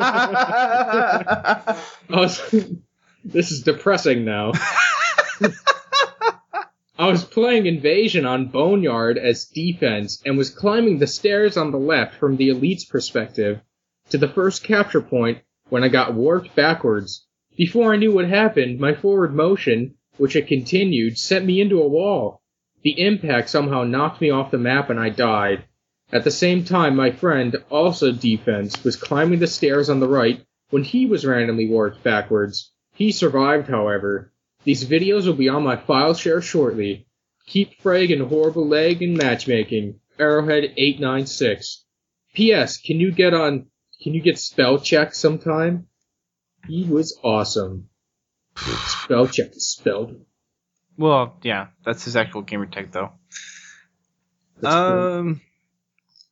I was, this is depressing now. I was playing Invasion on Boneyard as defense and was climbing the stairs on the left from the Elite's perspective to the first capture point when I got warped backwards. Before I knew what happened, my forward motion, which had continued, sent me into a wall. The impact somehow knocked me off the map and I died. At the same time, my friend, also defense, was climbing the stairs on the right when he was randomly warped backwards. He survived, however. These videos will be on my file share shortly. Keep fragging horrible leg and matchmaking. Arrowhead eight nine six. P S. Can you get on... Can you get spell check sometime? He was awesome. Spell check is spelled. Well, yeah, that's his actual gamer tag, though. That's um,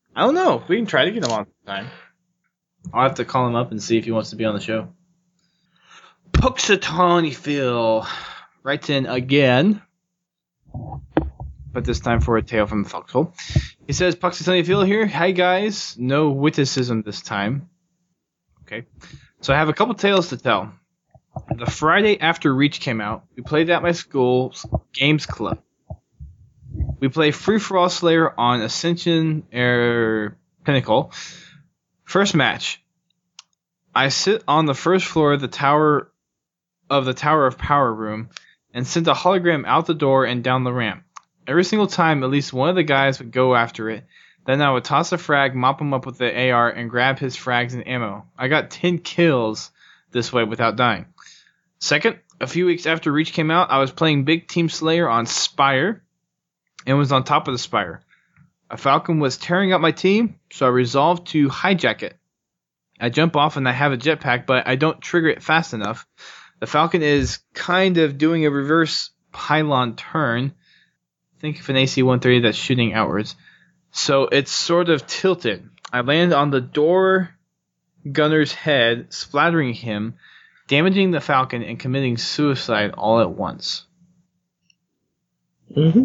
I don't know. We can try to get him on time. I'll have to call him up and see if he wants to be on the show. Puxatawny Phil writes in again, but this time for a tale from the foxhole. He says, Puxatawny Phil here. Hi, guys. No witticism this time. Okay. So I have a couple tales to tell. The Friday after Reach came out, we played at my school's games club. We play Free For All Slayer on Ascension Air Pinnacle. First match. I sit on the first floor of the tower of the Tower of Power room and sent a hologram out the door and down the ramp. Every single time, at least one of the guys would go after it. Then I would toss a frag, mop him up with the A R, and grab his frags and ammo. I got ten kills this way without dying. Second, a few weeks after Reach came out, I was playing Big Team Slayer on Spire and was on top of the Spire. A Falcon was tearing up my team, so I resolved to hijack it. I jump off and I have a jetpack, but I don't trigger it fast enough. The Falcon is kind of doing a reverse pylon turn. Think of an A C one thirty that's shooting outwards. So it's sort of tilted. I land on the door gunner's head, splattering him, damaging the Falcon, and committing suicide all at once. Mm-hmm.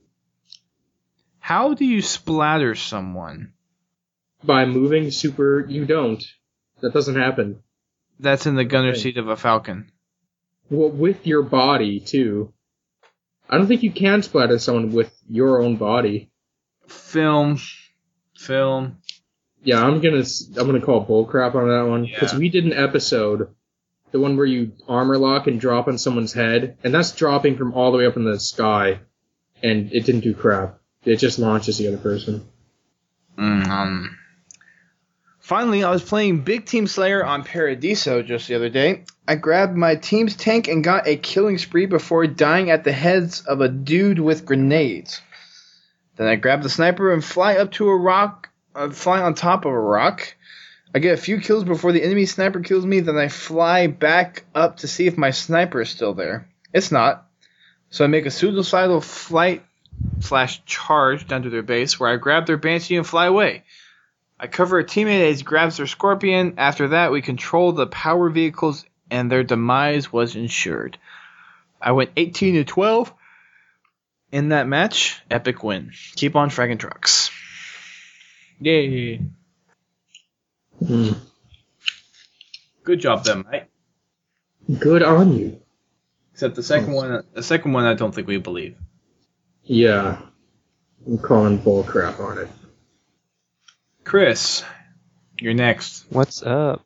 How do you splatter someone? By moving super, you don't. That doesn't happen. That's in the gunner Okay. seat of a Falcon. Well, with your body, too. I don't think you can splatter someone with your own body. Film. Film. Yeah, I'm gonna I'm gonna call bullcrap on that one, because Yeah. we did an episode, the one where you armor lock and drop on someone's head, and that's dropping from all the way up in the sky, and it didn't do crap. It just launches the other person. Mm, um. Finally, I was playing Big Team Slayer on Paradiso just the other day. I grabbed my team's tank and got a killing spree before dying at the heads of a dude with grenades. Then I grab the sniper and fly up to a rock, uh, fly on top of a rock. I get a few kills before the enemy sniper kills me, then I fly back up to see if my sniper is still there. It's not. So I make a suicidal flight slash charge down to their base, where I grab their Banshee and fly away. I cover a teammate as he grabs their Scorpion. After that, we control the power vehicles, and their demise was ensured. I went eighteen to twelve in that match. Epic win. Keep on fragging trucks. Yay. Hmm. Good job, them, mate. Good on you. Except the second one, the second one, I don't think we believe. Yeah. I'm calling bullcrap on it. Chris, you're next. What's up?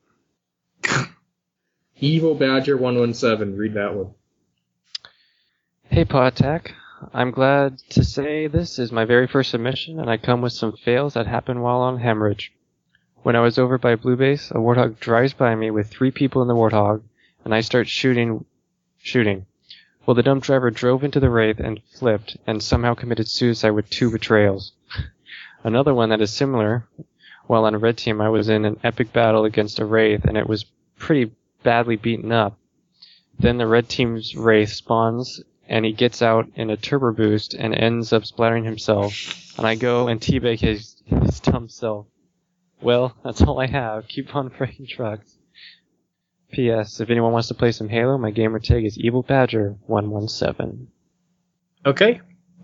Evil Badger one one seven, read that one. Hey, Podtac. I'm glad to say this is my very first submission, and I come with some fails that happened while on Hemorrhage. When I was over by Blue Base, a Warthog drives by me with three people in the Warthog, and I start shooting, shooting. Well, the dumb driver drove into the Wraith and flipped, and somehow committed suicide with two betrayals. Another one that is similar, while on a Red Team, I was in an epic battle against a Wraith, and it was pretty badly beaten up. Then the Red Team's Wraith spawns, and he gets out in a turbo boost and ends up splattering himself, and I go and teabag his, his dumb self. Well, that's all I have. Keep on freaking trucks. P S. If anyone wants to play some Halo, my gamer tag is Evil Badger one one seven. Okay.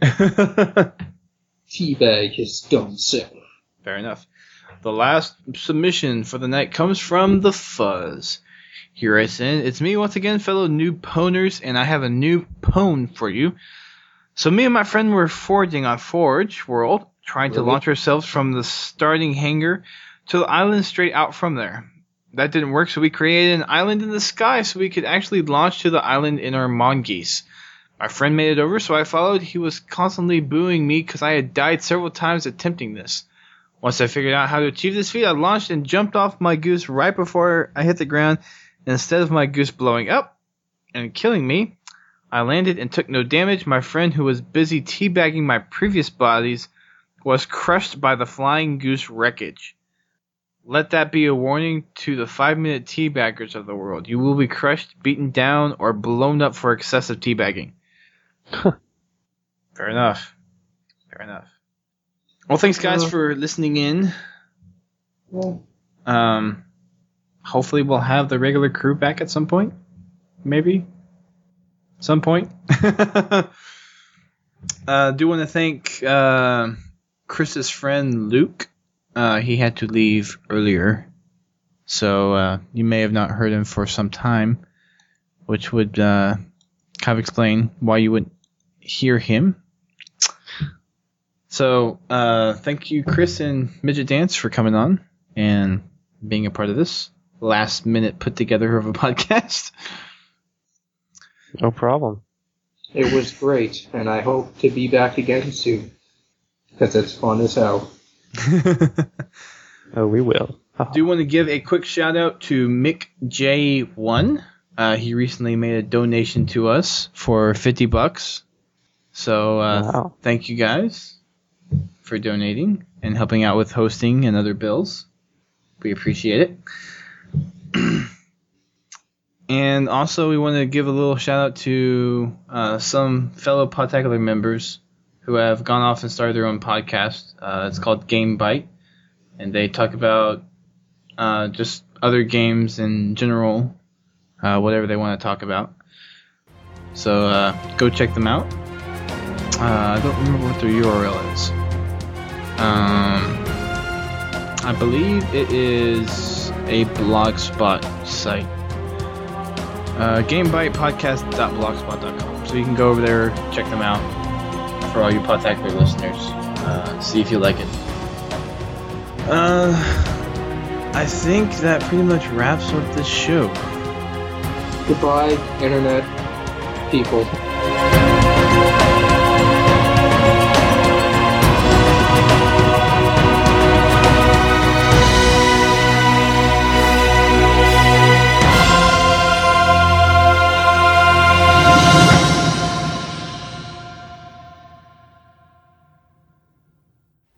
Teabag his dumb self. Fair enough. The last submission for the night comes from the Fuzz. Here I send. It's me once again, fellow new pwners, and I have a new pwn for you. So me and my friend were foraging on Forge World, trying to Really? launch ourselves from the starting hangar to the island straight out from there. That didn't work, so we created an island in the sky so we could actually launch to the island in our Mongoose. My friend made it over, so I followed. He was constantly booing me because I had died several times attempting this. Once I figured out how to achieve this feat, I launched and jumped off my goose right before I hit the ground. And instead of my goose blowing up and killing me, I landed and took no damage. My friend, who was busy teabagging my previous bodies, was crushed by the flying goose wreckage. Let that be a warning to the five-minute teabaggers of the world. You will be crushed, beaten down, or blown up for excessive teabagging. Fair enough. Fair enough. Well, thanks guys Uh, for listening in. Well, Um, hopefully we'll have the regular crew back at some point. Maybe. Some point. uh, do want to thank uh, Chris's friend Luke. Uh, he had to leave earlier, so uh, you may have not heard him for some time, which would uh, kind of explain why you wouldn't hear him. So, uh, thank you, Chris and Midget Dance, for coming on and being a part of this last minute put together of a podcast. No problem. it was great, and I hope to be back again soon. Because it's fun as hell. Oh, we will. Do want to give a quick shout out to Mick J one. Uh, he recently made a donation to us for fifty bucks. So uh, Wow. thank you guys for donating and helping out with hosting and other bills. We appreciate it. And also we want to give a little shout out to uh, some fellow Podtacular members who have gone off and started their own podcast. Uh, it's called Game Bite, and they talk about uh, just other games in general, uh, whatever they want to talk about. So uh, go check them out. Uh, I don't remember what their U R L is. Um, I believe it is a blogspot site. Uh, gamebitepodcast dot blogspot dot com. So you can go over there, check them out for all you Podtacular listeners. Uh, see if you like it. Uh, I think that pretty much wraps up this show. Goodbye, internet people.